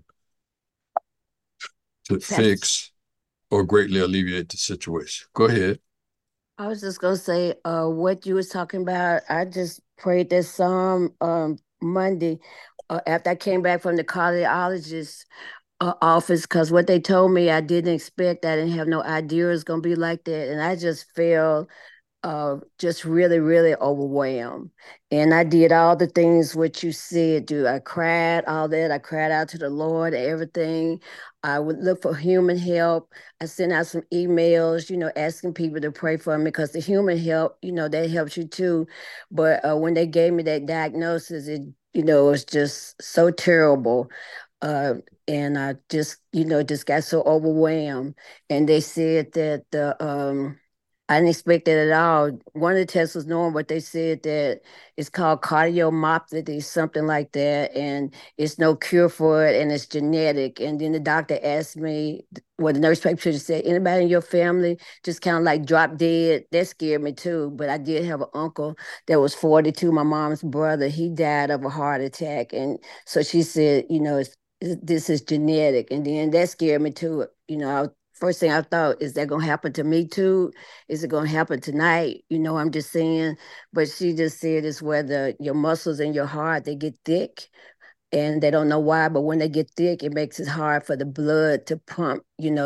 to fix or greatly alleviate the situation. Go ahead. I was just gonna say, what you was talking about. I just prayed that Psalm Monday after I came back from the cardiologist office, because what they told me I didn't expect. I didn't have no idea it was gonna be like that, and I just felt just really, really overwhelmed. And I did all the things what you said, do. I cried, all that. I cried out to the Lord, everything. I would look for human help. I sent out some emails, asking people to pray for me, because the human help, that helps you too. But when they gave me that diagnosis, it was just so terrible. And I just got so overwhelmed. And they said that I didn't expect that at all. One of the tests was normal, but they said that it's called cardiomyopathy, something like that, and it's no cure for it, and it's genetic. And then the doctor asked me, well, the nurse practitioner said, anybody in your family just kind of like drop dead? That scared me too. But I did have an uncle that was 42, my mom's brother. He died of a heart attack. And so she said, this is genetic. And then that scared me too. First thing I thought, is that going to happen to me too? Is it going to happen tonight? I'm just saying. But she just said it's whether your muscles in your heart, they get thick, and they don't know why. But when they get thick, it makes it hard for the blood to pump,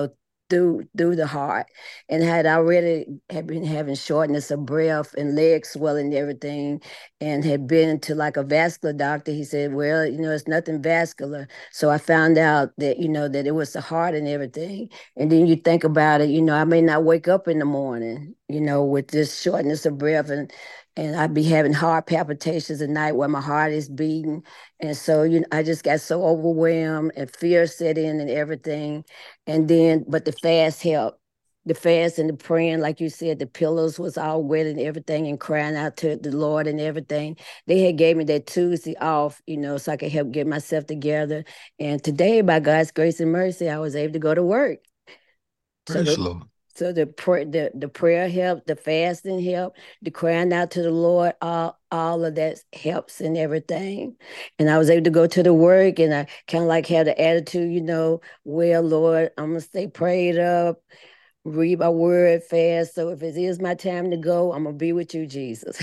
through the heart, and had been having shortness of breath and leg swelling and everything, and had been to like a vascular doctor. He said, well, it's nothing vascular. So I found out that that it was the heart and everything. And then you think about it, I may not wake up in the morning, with this shortness of breath, and I'd be having heart palpitations at night where my heart is beating. And so, I just got so overwhelmed and fear set in and everything. And then, but the fast helped. The fast and the praying, like you said, the pillows was all wet and everything, and crying out to the Lord and everything. They had gave me that Tuesday off, so I could help get myself together. And today, by God's grace and mercy, I was able to go to work. So Praise the Lord. So the prayer helped, the fasting helped, the crying out to the Lord, all of that helps and everything. And I was able to go to the work, and I kind of like had the attitude, well, Lord, I'm gonna stay prayed up, read my word fast. So if it is my time to go, I'm gonna be with you, Jesus.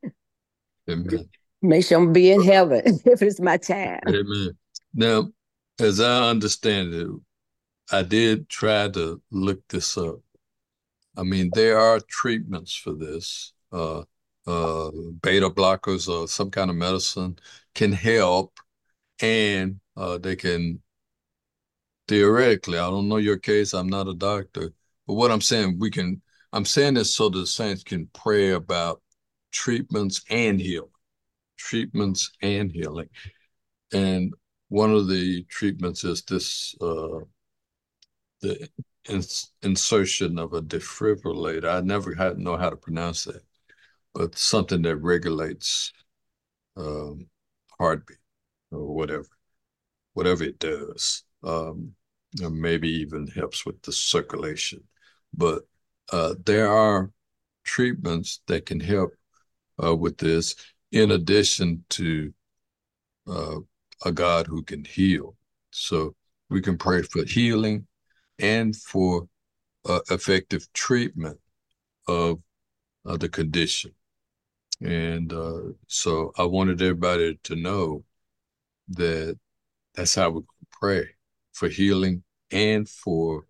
Amen. Make sure I'm be in heaven if it's my time. Amen. Now, as I understand it, I did try to look this up. I mean, there are treatments for this. Beta blockers or some kind of medicine can help, and they can theoretically, I don't know your case, I'm not a doctor, but what I'm saying, I'm saying this so the saints can pray about treatments and healing. Treatments and healing. And one of the treatments is this, the insertion of a defibrillator. I never know how to pronounce that, but something that regulates heartbeat or whatever it does. Or maybe even helps with the circulation. But there are treatments that can help with this, in addition to a God who can heal. So we can pray for healing and for effective treatment of the condition. And so I wanted everybody to know that that's how we pray, for healing and for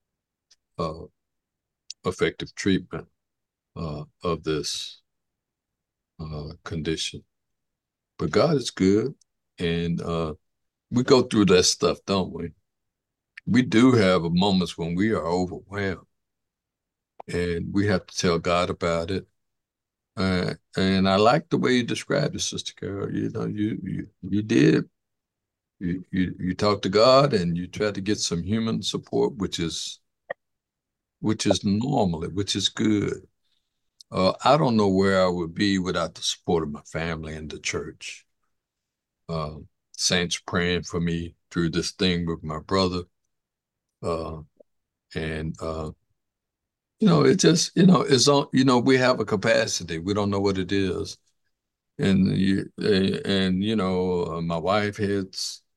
effective treatment of this condition. But God is good, and we go through that stuff, don't we? We do have moments when we are overwhelmed, and we have to tell God about it. And I like the way you described it, Sister Carol. You did. You talked to God, and you tried to get some human support, which is normal, which is good. I don't know where I would be without the support of my family and the church. Saints praying for me through this thing with my brother. And it just, it's on, we have a capacity. We don't know what it is. And my wife had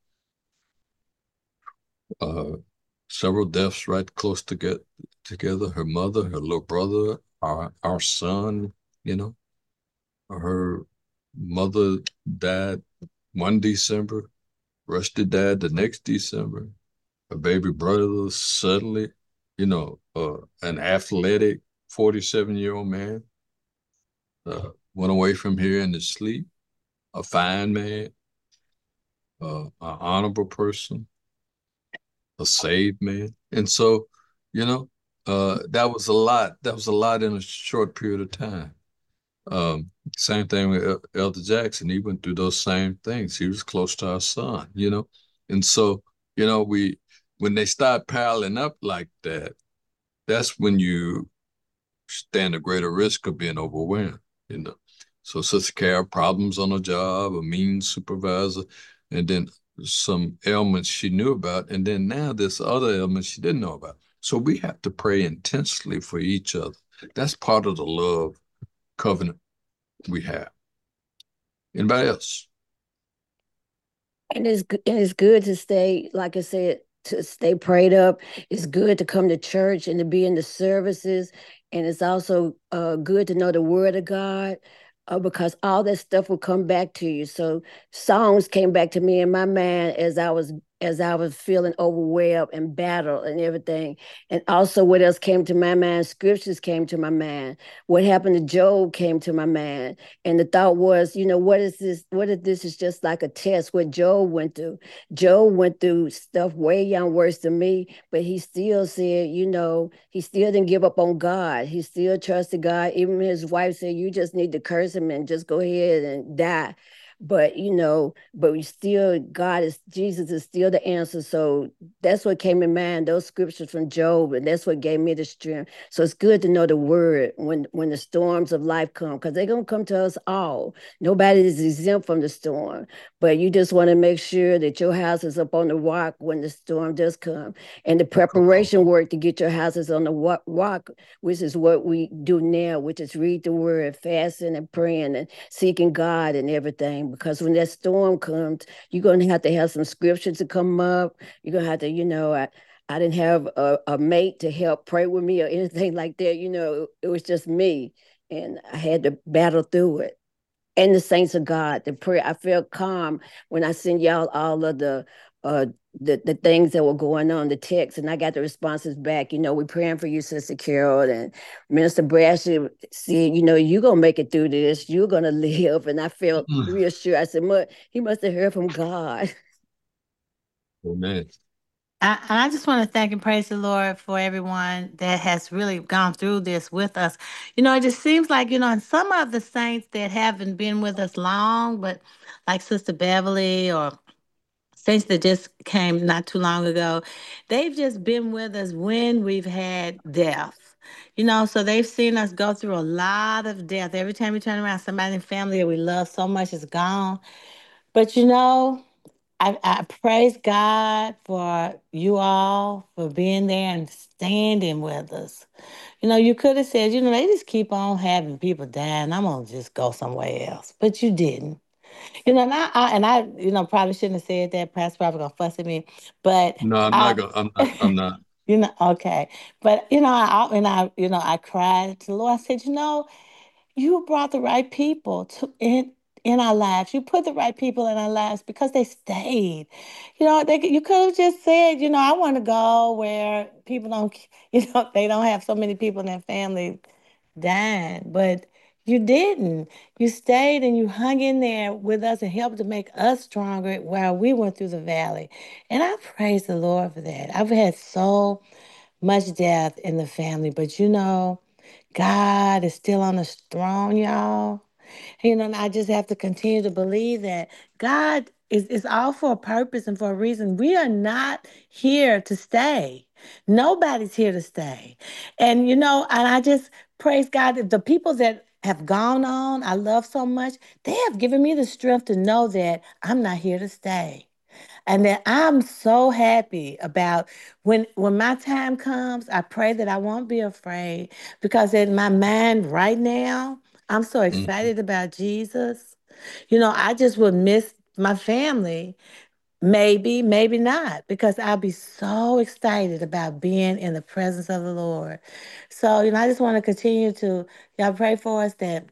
several deaths right close to get together. Her mother, her little brother, our son, her mother died one December, Rusty died the next December. Her baby brother suddenly, an athletic 47-year-old man, went away from here in his sleep, a fine man, an honorable person, a saved man. And so, that was a lot. That was a lot in a short period of time. Same thing with Elder Jackson. He went through those same things. He was close to our son, And so, when they start piling up like that, that's when you stand a greater risk of being overwhelmed, So Sister Carol, problems on her job, a mean supervisor, and then some ailments she knew about, and then now this other ailment she didn't know about. So we have to pray intensely for each other. That's part of the love covenant we have. Anybody else? And it's good to stay, like I said, to stay prayed up. It's good to come to church and to be in the services. And it's also good to know the word of God, because all that stuff will come back to you. So songs came back to me in my mind as I was as I was feeling overwhelmed and battled and everything. And also, what else came to my mind? Scriptures came to my mind. What happened to Job came to my mind. And the thought was, what is this? What if this is just like a test? What Job went through? Job went through stuff way young worse than me, but he still said, he still didn't give up on God. He still trusted God. Even his wife said, you just need to curse him and just go ahead and die. But but we still, Jesus is still the answer. So that's what came in mind, those scriptures from Job, and that's what gave me the strength. So it's good to know the word when the storms of life come, because they're gonna come to us all. Nobody is exempt from the storm, but you just want to make sure that your house is up on the rock when the storm does come. And the preparation work to get your houses on the rock, which is what we do now, which is read the word, fasting and praying and seeking God and everything. Because when that storm comes, you're going to have some scripture to come up. You're going to have to, I didn't have a mate to help pray with me or anything like that. It was just me. And I had to battle through it. And the saints of God, the prayer. I felt calm when I sent y'all all of uh the things that were going on, the text, and I got the responses back. We're praying for you, Sister Carol. And Minister Brasher said, you're gonna make it through this, you're gonna live. And I felt reassured. I said, he must have heard from God. Amen. I just want to thank and praise the Lord for everyone that has really gone through this with us. It just seems like, and some of the saints that haven't been with us long, but like Sister Beverly or saints that just came not too long ago, they've just been with us when we've had death. So they've seen us go through a lot of death. Every time we turn around, somebody in the family that we love so much is gone. But I praise God for you all for being there and standing with us. You could have said, they just keep on having people dying. I'm gonna just go somewhere else, but you didn't. And I probably shouldn't have said that. Pastor probably gonna fuss at me, but No, I'm not gonna. I'm not. okay. But I cried to the Lord. I said, you brought the right people in our lives. You put the right people in our lives because they stayed. You could have just said, I want to go where people don't, they don't have so many people in their family dying, but you didn't. You stayed and you hung in there with us and helped to make us stronger while we went through the valley. And I praise the Lord for that. I've had so much death in the family, but God is still on the throne, y'all. And I just have to continue to believe that God is all for a purpose and for a reason. We are not here to stay. Nobody's here to stay. And I just praise God that the people that have gone on, I love so much, they have given me the strength to know that I'm not here to stay. And that I'm so happy about when my time comes, I pray that I won't be afraid because in my mind right now, I'm so excited about Jesus. I just would miss my family. Maybe, maybe not, because I'll be so excited about being in the presence of the Lord. So, I just want to continue to, y'all pray for us that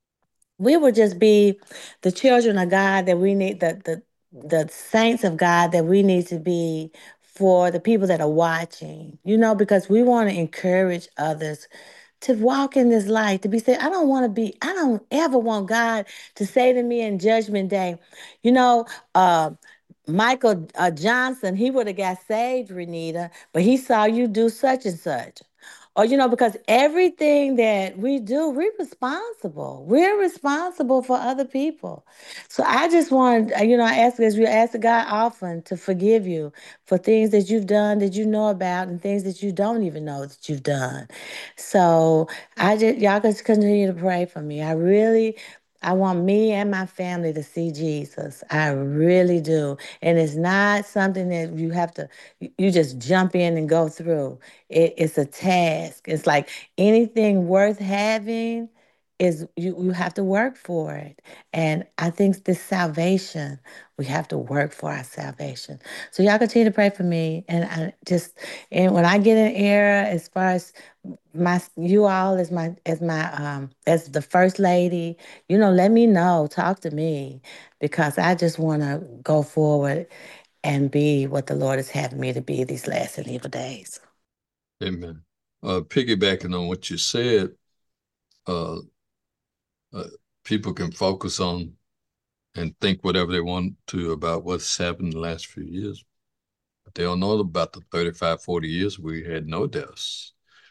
we would just be the children of God that we need, the saints of God that we need to be for the people that are watching, because we want to encourage others to walk in this light, to be said, I don't ever want God to say to me in Judgment Day, you know, uh, Michael Johnson, he would have got saved, Renita, but he saw you do such and such. Or, because everything that we do, we're responsible. We're responsible for other people. So I just want, I ask, as we ask God often to forgive you for things that you've done that you know about and things that you don't even know that you've done. So y'all just continue to pray for me. I want me and my family to see Jesus. I really do. And it's not something that you just jump in and go through. It's a task. It's like anything worth having is you have to work for it. And I think this salvation, we have to work for our salvation. So y'all continue to pray for me. And when I get an error, as far as you all as the first lady, let me know, talk to me, because I just want to go forward and be what the Lord has had me to be these last and evil days. Amen. Piggybacking on what you said, uh, people can focus on and think whatever they want to about what's happened in the last few years. But they don't know about the 35, 40 years we had no deaths.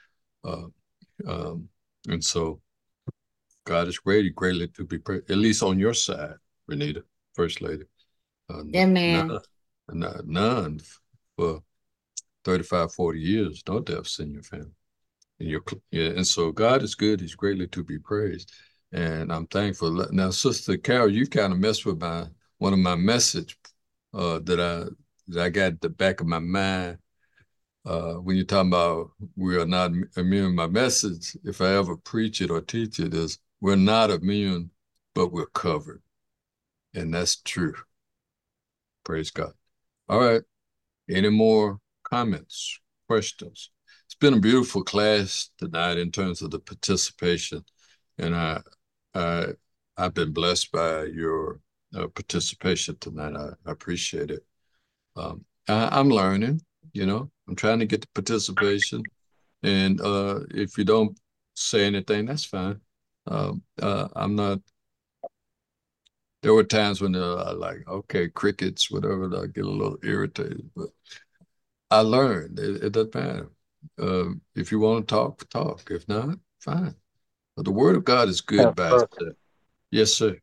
And so God is greatly to be praised, at least on your side, Renita, First Lady. Amen. None for 35, 40 years, no deaths in your family. And so God is good. He's greatly to be praised. And I'm thankful. Now, Sister Carol, you kind of messed with one of my message that I got at the back of my mind. When you're talking about we are not immune, my message, if I ever preach it or teach it, is we're not immune, but we're covered. And that's true. Praise God. All right. Any more comments, questions? It's been a beautiful class tonight in terms of the participation. And I've been blessed by your participation tonight. I appreciate it. I'm learning, I'm trying to get the participation. And if you don't say anything, that's fine. I'm not. There were times when I like, okay, crickets, whatever, I get a little irritated. But I learned. It doesn't matter. If you want to talk, talk. If not, fine. But the word of God is good by itself. Yes, sir.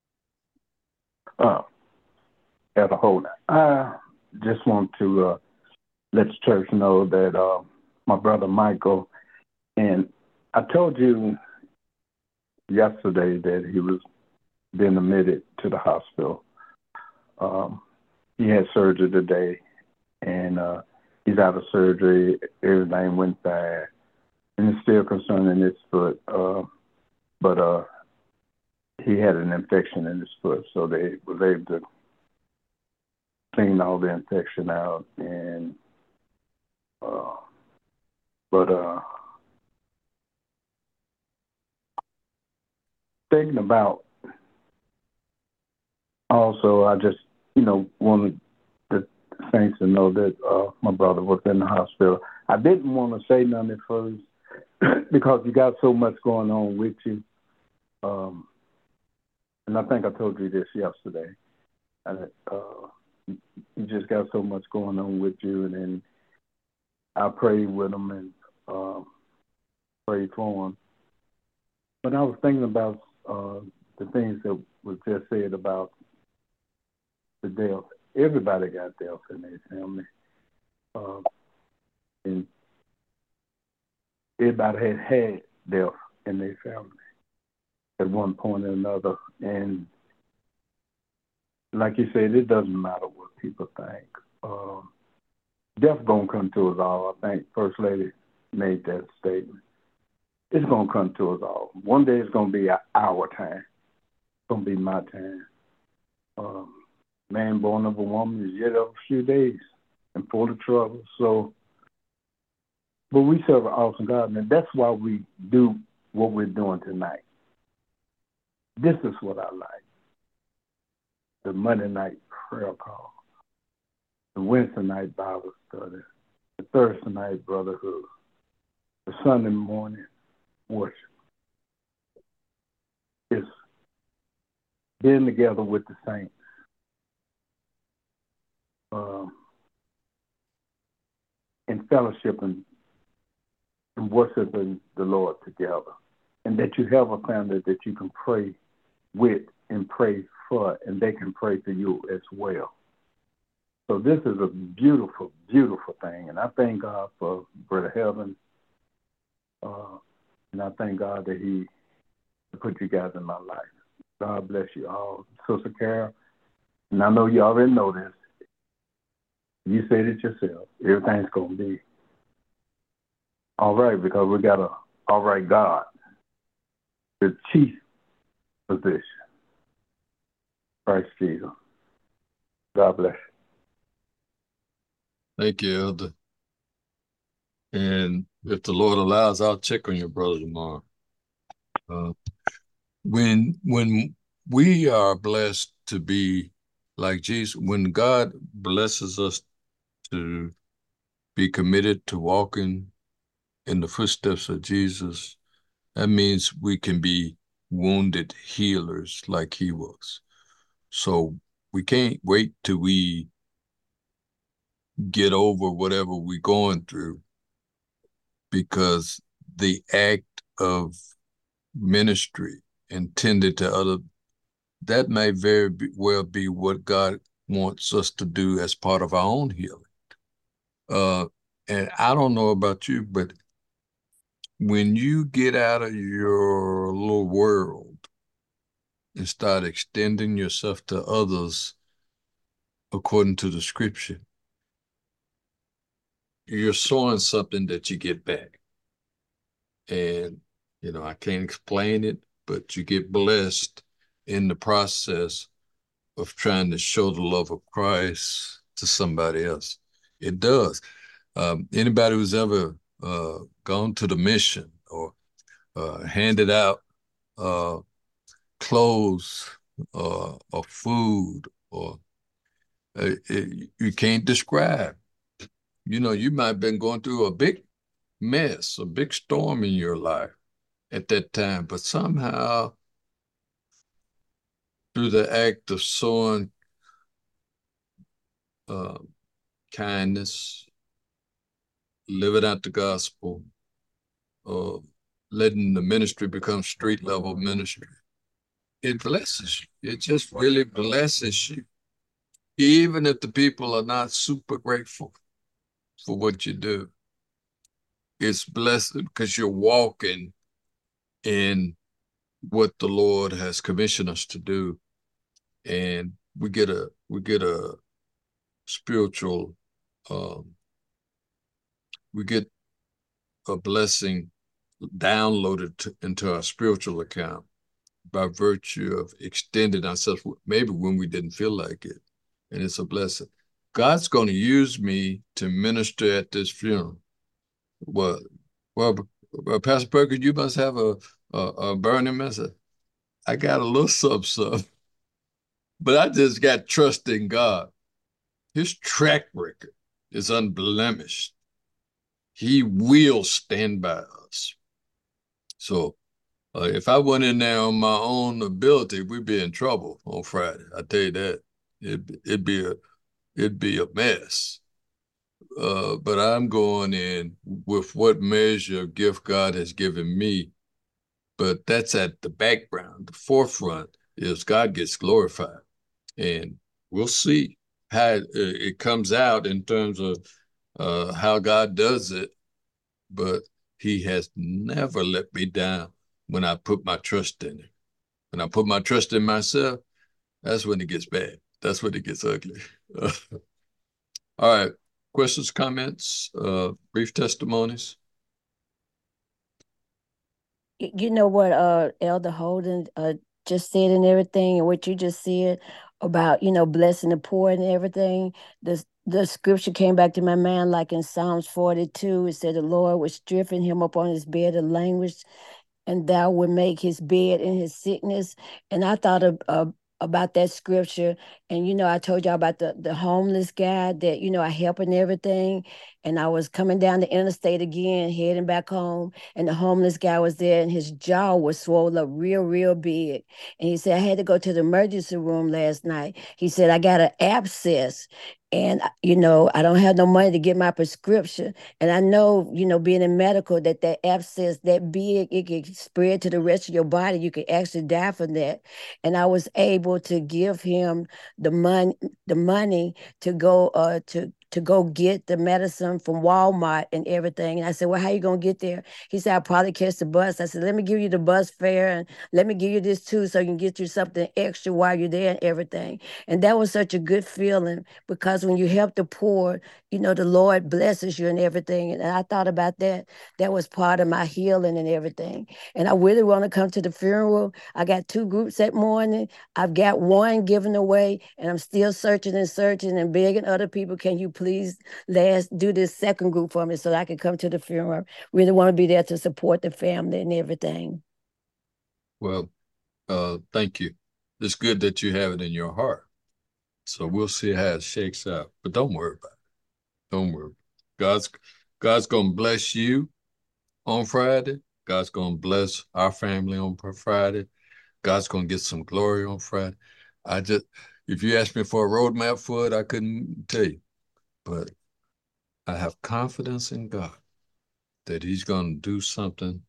As a whole, I just want to let the church know that my brother Michael, and I told you yesterday that he was being admitted to the hospital. He had surgery today, and he's out of surgery. Everything went bad, and it's still concerning his foot. But he had an infection in his foot, so they was able to clean all the infection out. And thinking about also, I just wanted the saints to know that my brother was in the hospital. I didn't want to say nothing at first because you got so much going on with you. And I think I told you this yesterday. And you just got so much going on with you, and then I prayed with him and prayed for him. But I was thinking about the things that was just said about the death. Everybody got death in their family. And everybody had death in their family at one point or another. And like you said, it doesn't matter what people think. Death gonna come to us all. I think First Lady made that statement. It's gonna come to us all. One day it's gonna be our time. It's gonna be my time. Man born of a woman is yet of a few days and full of trouble. So, but we serve an awesome God, and that's why we do what we're doing tonight. This is what I like. The Monday night prayer call, the Wednesday night Bible study, the Thursday night brotherhood, the Sunday morning worship. It's being together with the saints. In fellowship and worshiping the Lord together. And that you have a family that you can pray with and pray for, and they can pray for you as well. So this is a beautiful, beautiful thing. And I thank God for Brother Heaven. And I thank God that he put you guys in my life. God bless you all. Sister Carol, and I know you already know this. You said it yourself. Everything's going to be all right because we got a all right God, the chief position. Christ Jesus. God bless you. Thank you, Elder. And if the Lord allows, I'll check on your brother tomorrow. When we are blessed to be like Jesus, when God blesses us to be committed to walking in the footsteps of Jesus, that means we can be wounded healers like he was. So we can't wait till we get over whatever we're going through, because the act of ministry intended to other, that may very well be what God wants us to do as part of our own healing. And I don't know about you, but when you get out of your little world and start extending yourself to others according to the scripture, you're sowing something that you get back. And, I can't explain it, but you get blessed in the process of trying to show the love of Christ to somebody else. It does. Anybody who's ever gone to the mission or handed out clothes or food, or you can't describe. You might have been going through a big mess, a big storm in your life at that time, but somehow through the act of sowing kindness, living out the gospel, letting the ministry become street level ministry, it blesses you. It just really blesses you. Even if the people are not super grateful for what you do, it's blessed because you're walking in what the Lord has commissioned us to do. And we get a spiritual, we get a blessing downloaded into our spiritual account by virtue of extending ourselves, maybe when we didn't feel like it. And it's a blessing. God's going to use me to minister at this funeral. Well, Pastor Perkins, you must have a burning message. I got a little something, but I just got trust in God. His track record is unblemished. He will stand by us. So if I went in there on my own ability, we'd be in trouble on Friday. I tell you that. It'd be a mess. But I'm going in with what measure of gift God has given me. But that's at the background. The forefront is God gets glorified. And we'll see how it comes out in terms of how God does it. But he has never let me down when I put my trust in him. When I put my trust in myself, that's when it gets bad. That's when it gets ugly. All right. Questions, comments, brief testimonies? You know what Elder Holden just said and everything, and what you just said about, blessing the poor and everything. The scripture came back to my mind, like in Psalms 42. It said the Lord would strengthen him upon his bed of language, and thou would make his bed in his sickness. And I thought about that scripture. And, I told y'all about the homeless guy that, I help and everything. And I was coming down the interstate again, heading back home. And the homeless guy was there, and his jaw was swollen up real, real big. And he said, I had to go to the emergency room last night. He said, I got an abscess. And, I don't have no money to get my prescription. And I know, being in medical, that abscess, that big, it can spread to the rest of your body. You can actually die from that. And I was able to give him the money to go to go get the medicine from Walmart and everything. And I said, well, how you going to get there? He said, I'll probably catch the bus. I said, let me give you the bus fare, and let me give you this too, so you can get you something extra while you're there and everything. And that was such a good feeling, because when you help the poor, the Lord blesses you and everything. And I thought about that. That was part of my healing and everything. And I really want to come to the funeral. I got 2 groups that morning. I've got one given away, and I'm still searching and begging other people, can you please do this second group for me so that I can come to the funeral? Really want to be there to support the family and everything. Well, thank you. It's good that you have it in your heart. So we'll see how it shakes out. But don't worry about it. Don't worry. God's gonna bless you on Friday. God's gonna bless our family on Friday. God's gonna get some glory on Friday. If you asked me for a roadmap for it, I couldn't tell you. But I have confidence in God that He's gonna do something,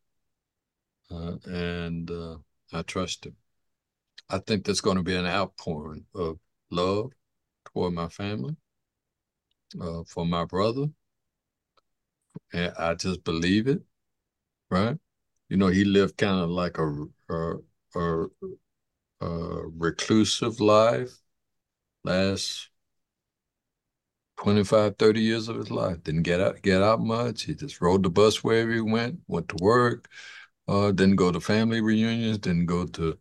and I trust Him. I think there's going to be an outpouring of love toward my family, for my brother, and I just believe it, right? You know, he lived kind of like a reclusive life last 25, 30 years of his life. Didn't get out much. He just rode the bus wherever he went to work, didn't go to family reunions, didn't go to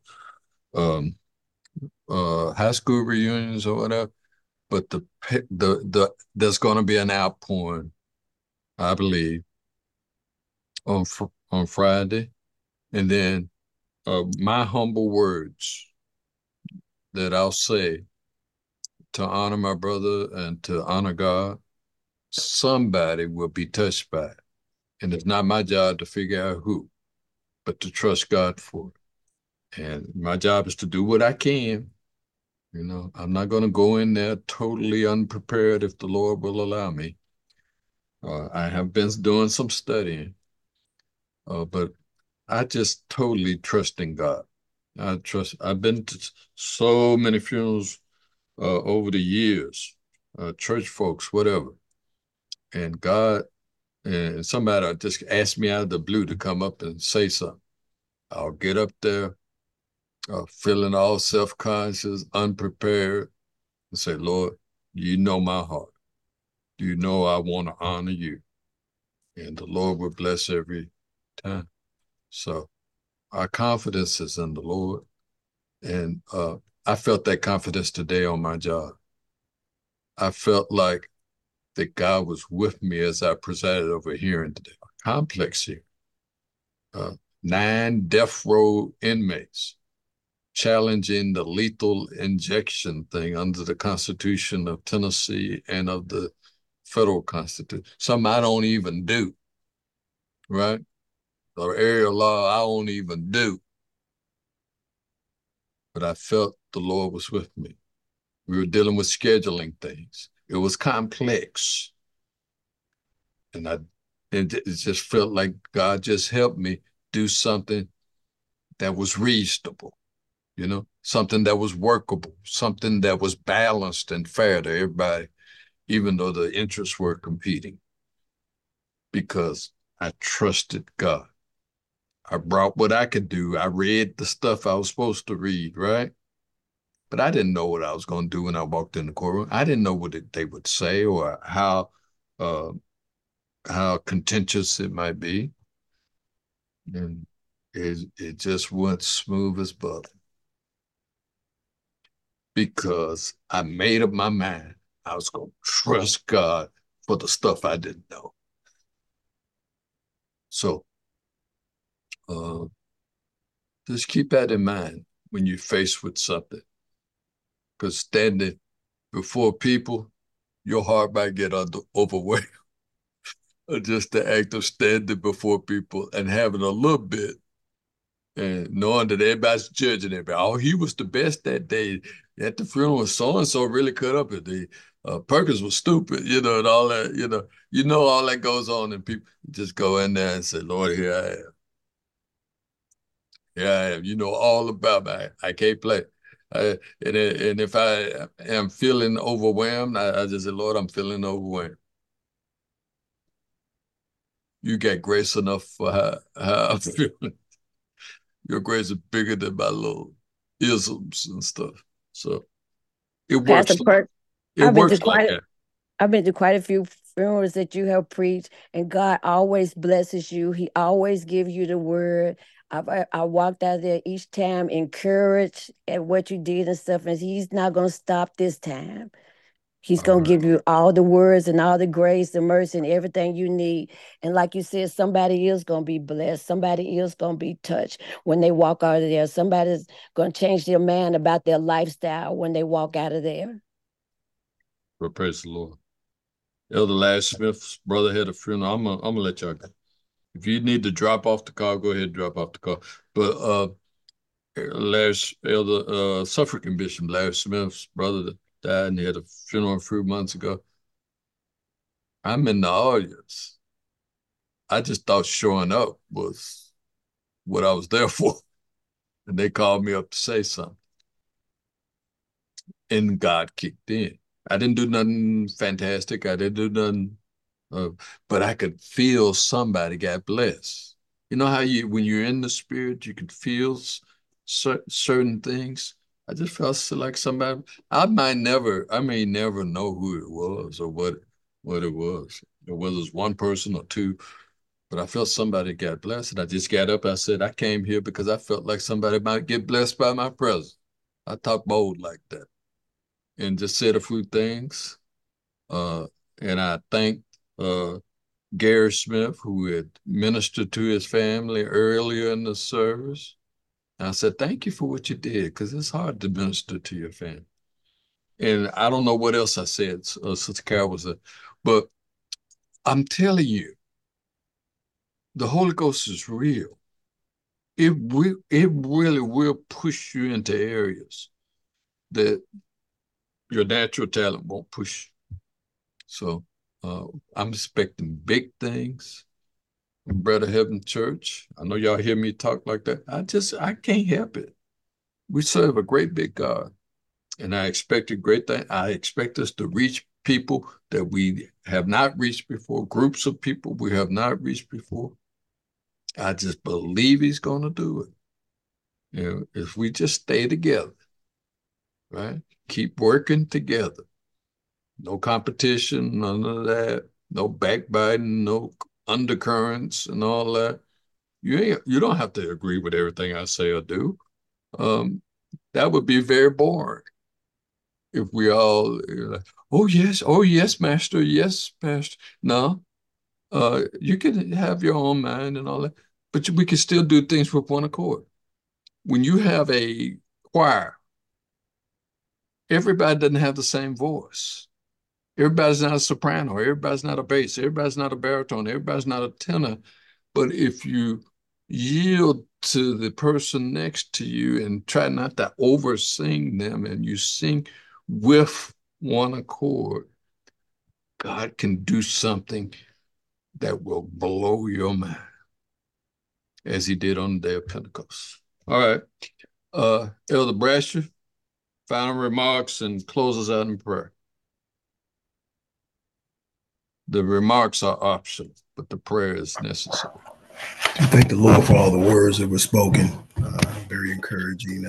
high school reunions or whatever. But there's going to be an outpouring, I believe, on Friday, and then my humble words that I'll say to honor my brother and to honor God, somebody will be touched by it, and it's not my job to figure out who, but to trust God for it. And my job is to do what I can. You know, I'm not going to go in there totally unprepared if the Lord will allow me. I have been doing some studying, but I just totally trust in God. I've been to so many funerals over the years, church folks, whatever. And God, and somebody just asked me out of the blue to come up and say something. I'll get up there, feeling all self-conscious, unprepared, and say, Lord, you know my heart. You know I want to honor you. And the Lord will bless every time. So our confidence is in the Lord. And I felt that confidence today on my job. I felt like that God was with me as I presided over hearing today. A complex here. 9 death row inmates challenging the lethal injection thing under the Constitution of Tennessee and of the federal Constitution. Something I don't even do, right? Or area law I don't even do. But I felt the Lord was with me. We were dealing with scheduling things. It was complex. And it just felt like God just helped me do something that was reasonable. You know, something that was workable, something that was balanced and fair to everybody, even though the interests were competing, because I trusted God. I brought what I could do. I read the stuff I was supposed to read, right? But I didn't know what I was going to do when I walked in the courtroom. I didn't know what they would say or how contentious it might be. And it just went smooth as butter. Because I made up my mind I was going to trust God for the stuff I didn't know. So just keep that in mind when you're faced with something. Because standing before people, your heart might get overwhelmed. Just the act of standing before people and having a little bit and knowing that everybody's judging everybody. Oh, he was the best that day. At the funeral, so-and-so really cut up at the Perkins was stupid, you know, and all that, you know, all that goes on, and people just go in there and say, Lord, here I am. Here I am. You know all about me. I can't play. And if I am feeling overwhelmed, I just say, Lord, I'm feeling overwhelmed. You got grace enough for how I'm feeling. Your grace is bigger than my little isms and stuff. So it works. It works like that. I've been to quite a few funerals that you have preached, and God always blesses you. He always gives you the word. I walked out there each time encouraged at what you did and stuff, and He's not going to stop this time. He's going to give you all the words and all the grace, the mercy, and everything you need. And like you said, somebody is going to be blessed. Somebody is going to be touched when they walk out of there. Somebody's going to change their mind about their lifestyle when they walk out of there. Well, praise the Lord. Elder Larry Smith's brother had a funeral. I'm gonna let y'all go. If you need to drop off the call, go ahead and drop off the call. But Elder Suffolk and Bishop Larry Smith's brother that died, and he had a funeral a few months ago. I'm in the audience. I just thought showing up was what I was there for. And they called me up to say something. And God kicked in. I didn't do nothing fantastic. I didn't do nothing, but I could feel somebody got blessed. You know how when you're in the spirit, you can feel certain things. I just felt like somebody. I may never know who it was or what it was, or whether it was one person or two. But I felt somebody got blessed. And I just got up. I said, I came here because I felt like somebody might get blessed by my presence. I talk bold like that. And just said a few things. And I thanked Gary Smith, who had ministered to his family earlier in the service. And I said, thank you for what you did, because it's hard to minister to your family. And I don't know what else I said, Sister Carol was there. But I'm telling you, the Holy Ghost is real. It really will push you into areas that your natural talent won't push. So I'm expecting big things from Brother Heaven Church. I know y'all hear me talk like that. I can't help it. We serve a great big God, and I expected great things. I expect us to reach people that we have not reached before, groups of people we have not reached before. I just believe he's going to do it. You know, if we just stay together, right? Keep working together. No competition, none of that. No backbiting, no undercurrents and all that. You don't have to agree with everything I say or do. That would be very boring if we all, like, oh yes, Master, yes, Pastor. No, you can have your own mind and all that, but we can still do things with one accord. When you have a choir, everybody doesn't have the same voice. Everybody's not a soprano. Everybody's not a bass. Everybody's not a baritone. Everybody's not a tenor. But if you yield to the person next to you and try not to oversing them, and you sing with one accord, God can do something that will blow your mind, as he did on the day of Pentecost. All right. Elder Brasher, final remarks and close us out in prayer. The remarks are optional, but the prayer is necessary. I thank the Lord for all the words that were spoken. Very encouraging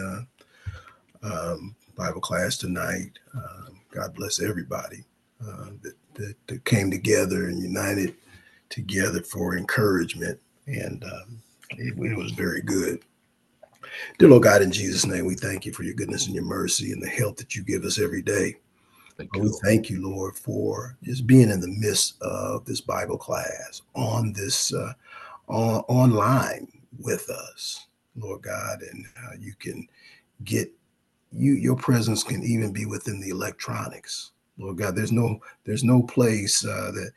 Bible class tonight. God bless everybody that came together and united together for encouragement. And it was very good. Dear Lord God, in Jesus' name, we thank you for your goodness and your mercy and the help that you give us every day. We thank you, Lord, for just being in the midst of this Bible class on this online with us, Lord God, and how you can get your presence can even be within the electronics, Lord God. There's no place that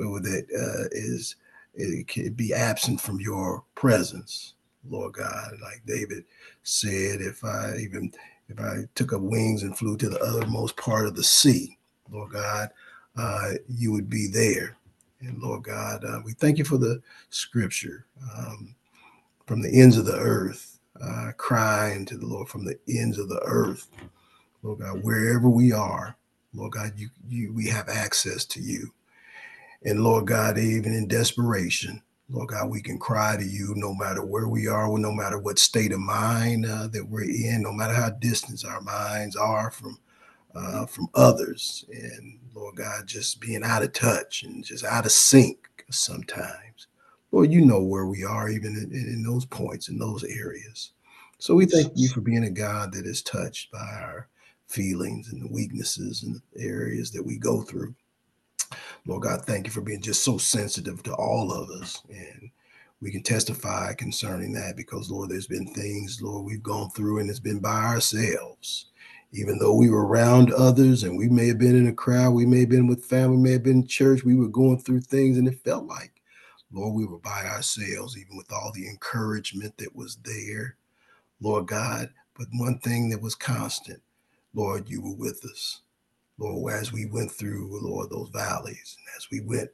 it can be absent from your presence, Lord God. Like David said, if I took up wings and flew to the uttermost part of the sea, Lord God, you would be there. And Lord God, we thank you for the scripture from the ends of the earth, crying to the Lord from the ends of the earth. Lord God, wherever we are, Lord God, we have access to you. And Lord God, even in desperation, Lord God, we can cry to you no matter where we are, no matter what state of mind that we're in, no matter how distant our minds are from others. And Lord God, just being out of touch and just out of sync sometimes. Lord, you know where we are, even in those points, in those areas. So we thank you for being a God that is touched by our feelings and the weaknesses and the areas that we go through. Lord God, thank you for being just so sensitive to all of us. And we can testify concerning that because, Lord, there's been things, Lord, we've gone through and it's been by ourselves. Even though we were around others and we may have been in a crowd, we may have been with family, may have been in church, we were going through things and it felt like, Lord, we were by ourselves, even with all the encouragement that was there, Lord God. But one thing that was constant, Lord, you were with us. Lord, as we went through, Lord, those valleys, and as we went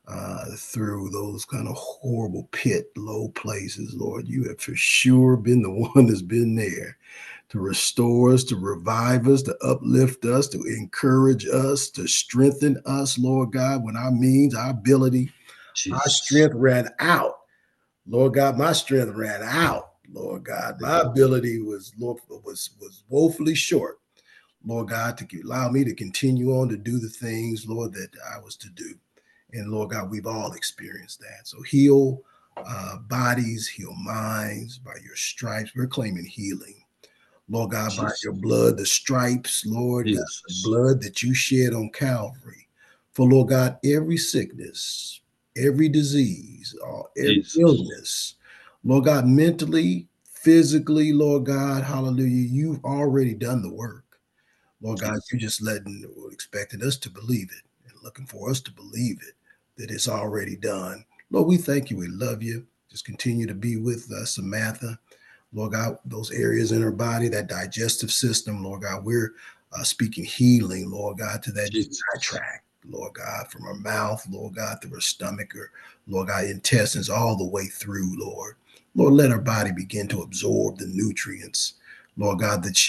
through those kind of horrible pit, low places, Lord, you have for sure been the one that's been there to restore us, to revive us, to uplift us, to encourage us, to strengthen us, Lord God, when our means, our ability, our strength ran out. Lord God, my strength ran out. Lord God, my ability was woefully short. Lord God, to allow me to continue on to do the things, Lord, that I was to do. And Lord God, we've all experienced that. So heal bodies, heal minds by your stripes. We're claiming healing. Lord God, by your blood, the stripes, Lord, God, the blood that you shed on Calvary. For Lord God, every sickness, every disease, every illness, Lord God, mentally, physically, Lord God, hallelujah, you've already done the work. Lord God, you're just expecting us to believe it and looking for us to believe it, that it's already done. Lord, we thank you. We love you. Just continue to be with Samantha. Lord God, those areas in her body, that digestive system, Lord God, we're speaking healing, Lord God, to that tract, Lord God, from her mouth, Lord God, through her stomach, or Lord God, intestines, all the way through, Lord. Lord, let her body begin to absorb the nutrients, Lord God, that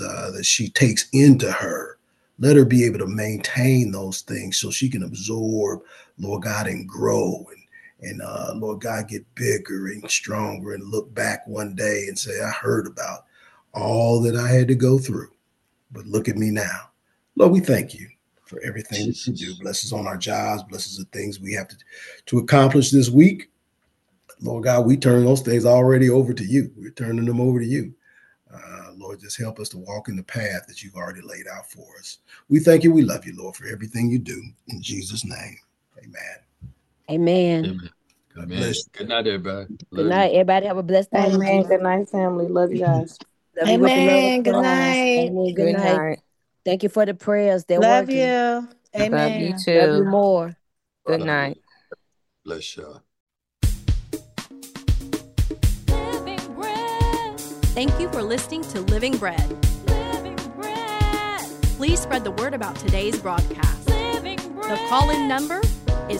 she takes into her. Let her be able to maintain those things so she can absorb, Lord God, and grow and Lord God, get bigger and stronger and look back one day and say, I heard about all that I had to go through, but look at me now. Lord, we thank you for everything that you do. Bless us on our jobs. Bless us the things we have to accomplish this week. Lord God, we turn those things already over to you. We're turning them over to you. Lord, just help us to walk in the path that you've already laid out for us. We thank you. We love you, Lord, for everything you do. In Jesus' name, amen. Amen. God bless. Good night, everybody. Good night, everybody. Have a blessed day. Amen. Good night, family. Love you guys. Love you with the love Amen. of Good Christ. night. Amen. Good night. Thank you for the prayers. They're Love working. you. Love you Amen. too. Love you more. Good night. Bless y'all. Thank you for listening to Living Bread. Please spread the word about today's broadcast. The call-in number is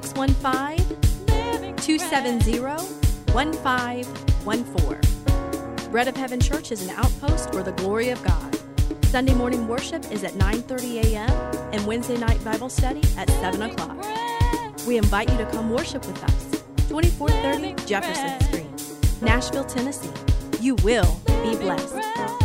615-270-1514. Bread of Heaven Church is an outpost for the glory of God. Sunday morning worship is at 9:30 a.m. and Wednesday night Bible study at 7 o'clock. We invite you to come worship with us. 2430 Jefferson Street, Nashville, Tennessee. You will be blessed.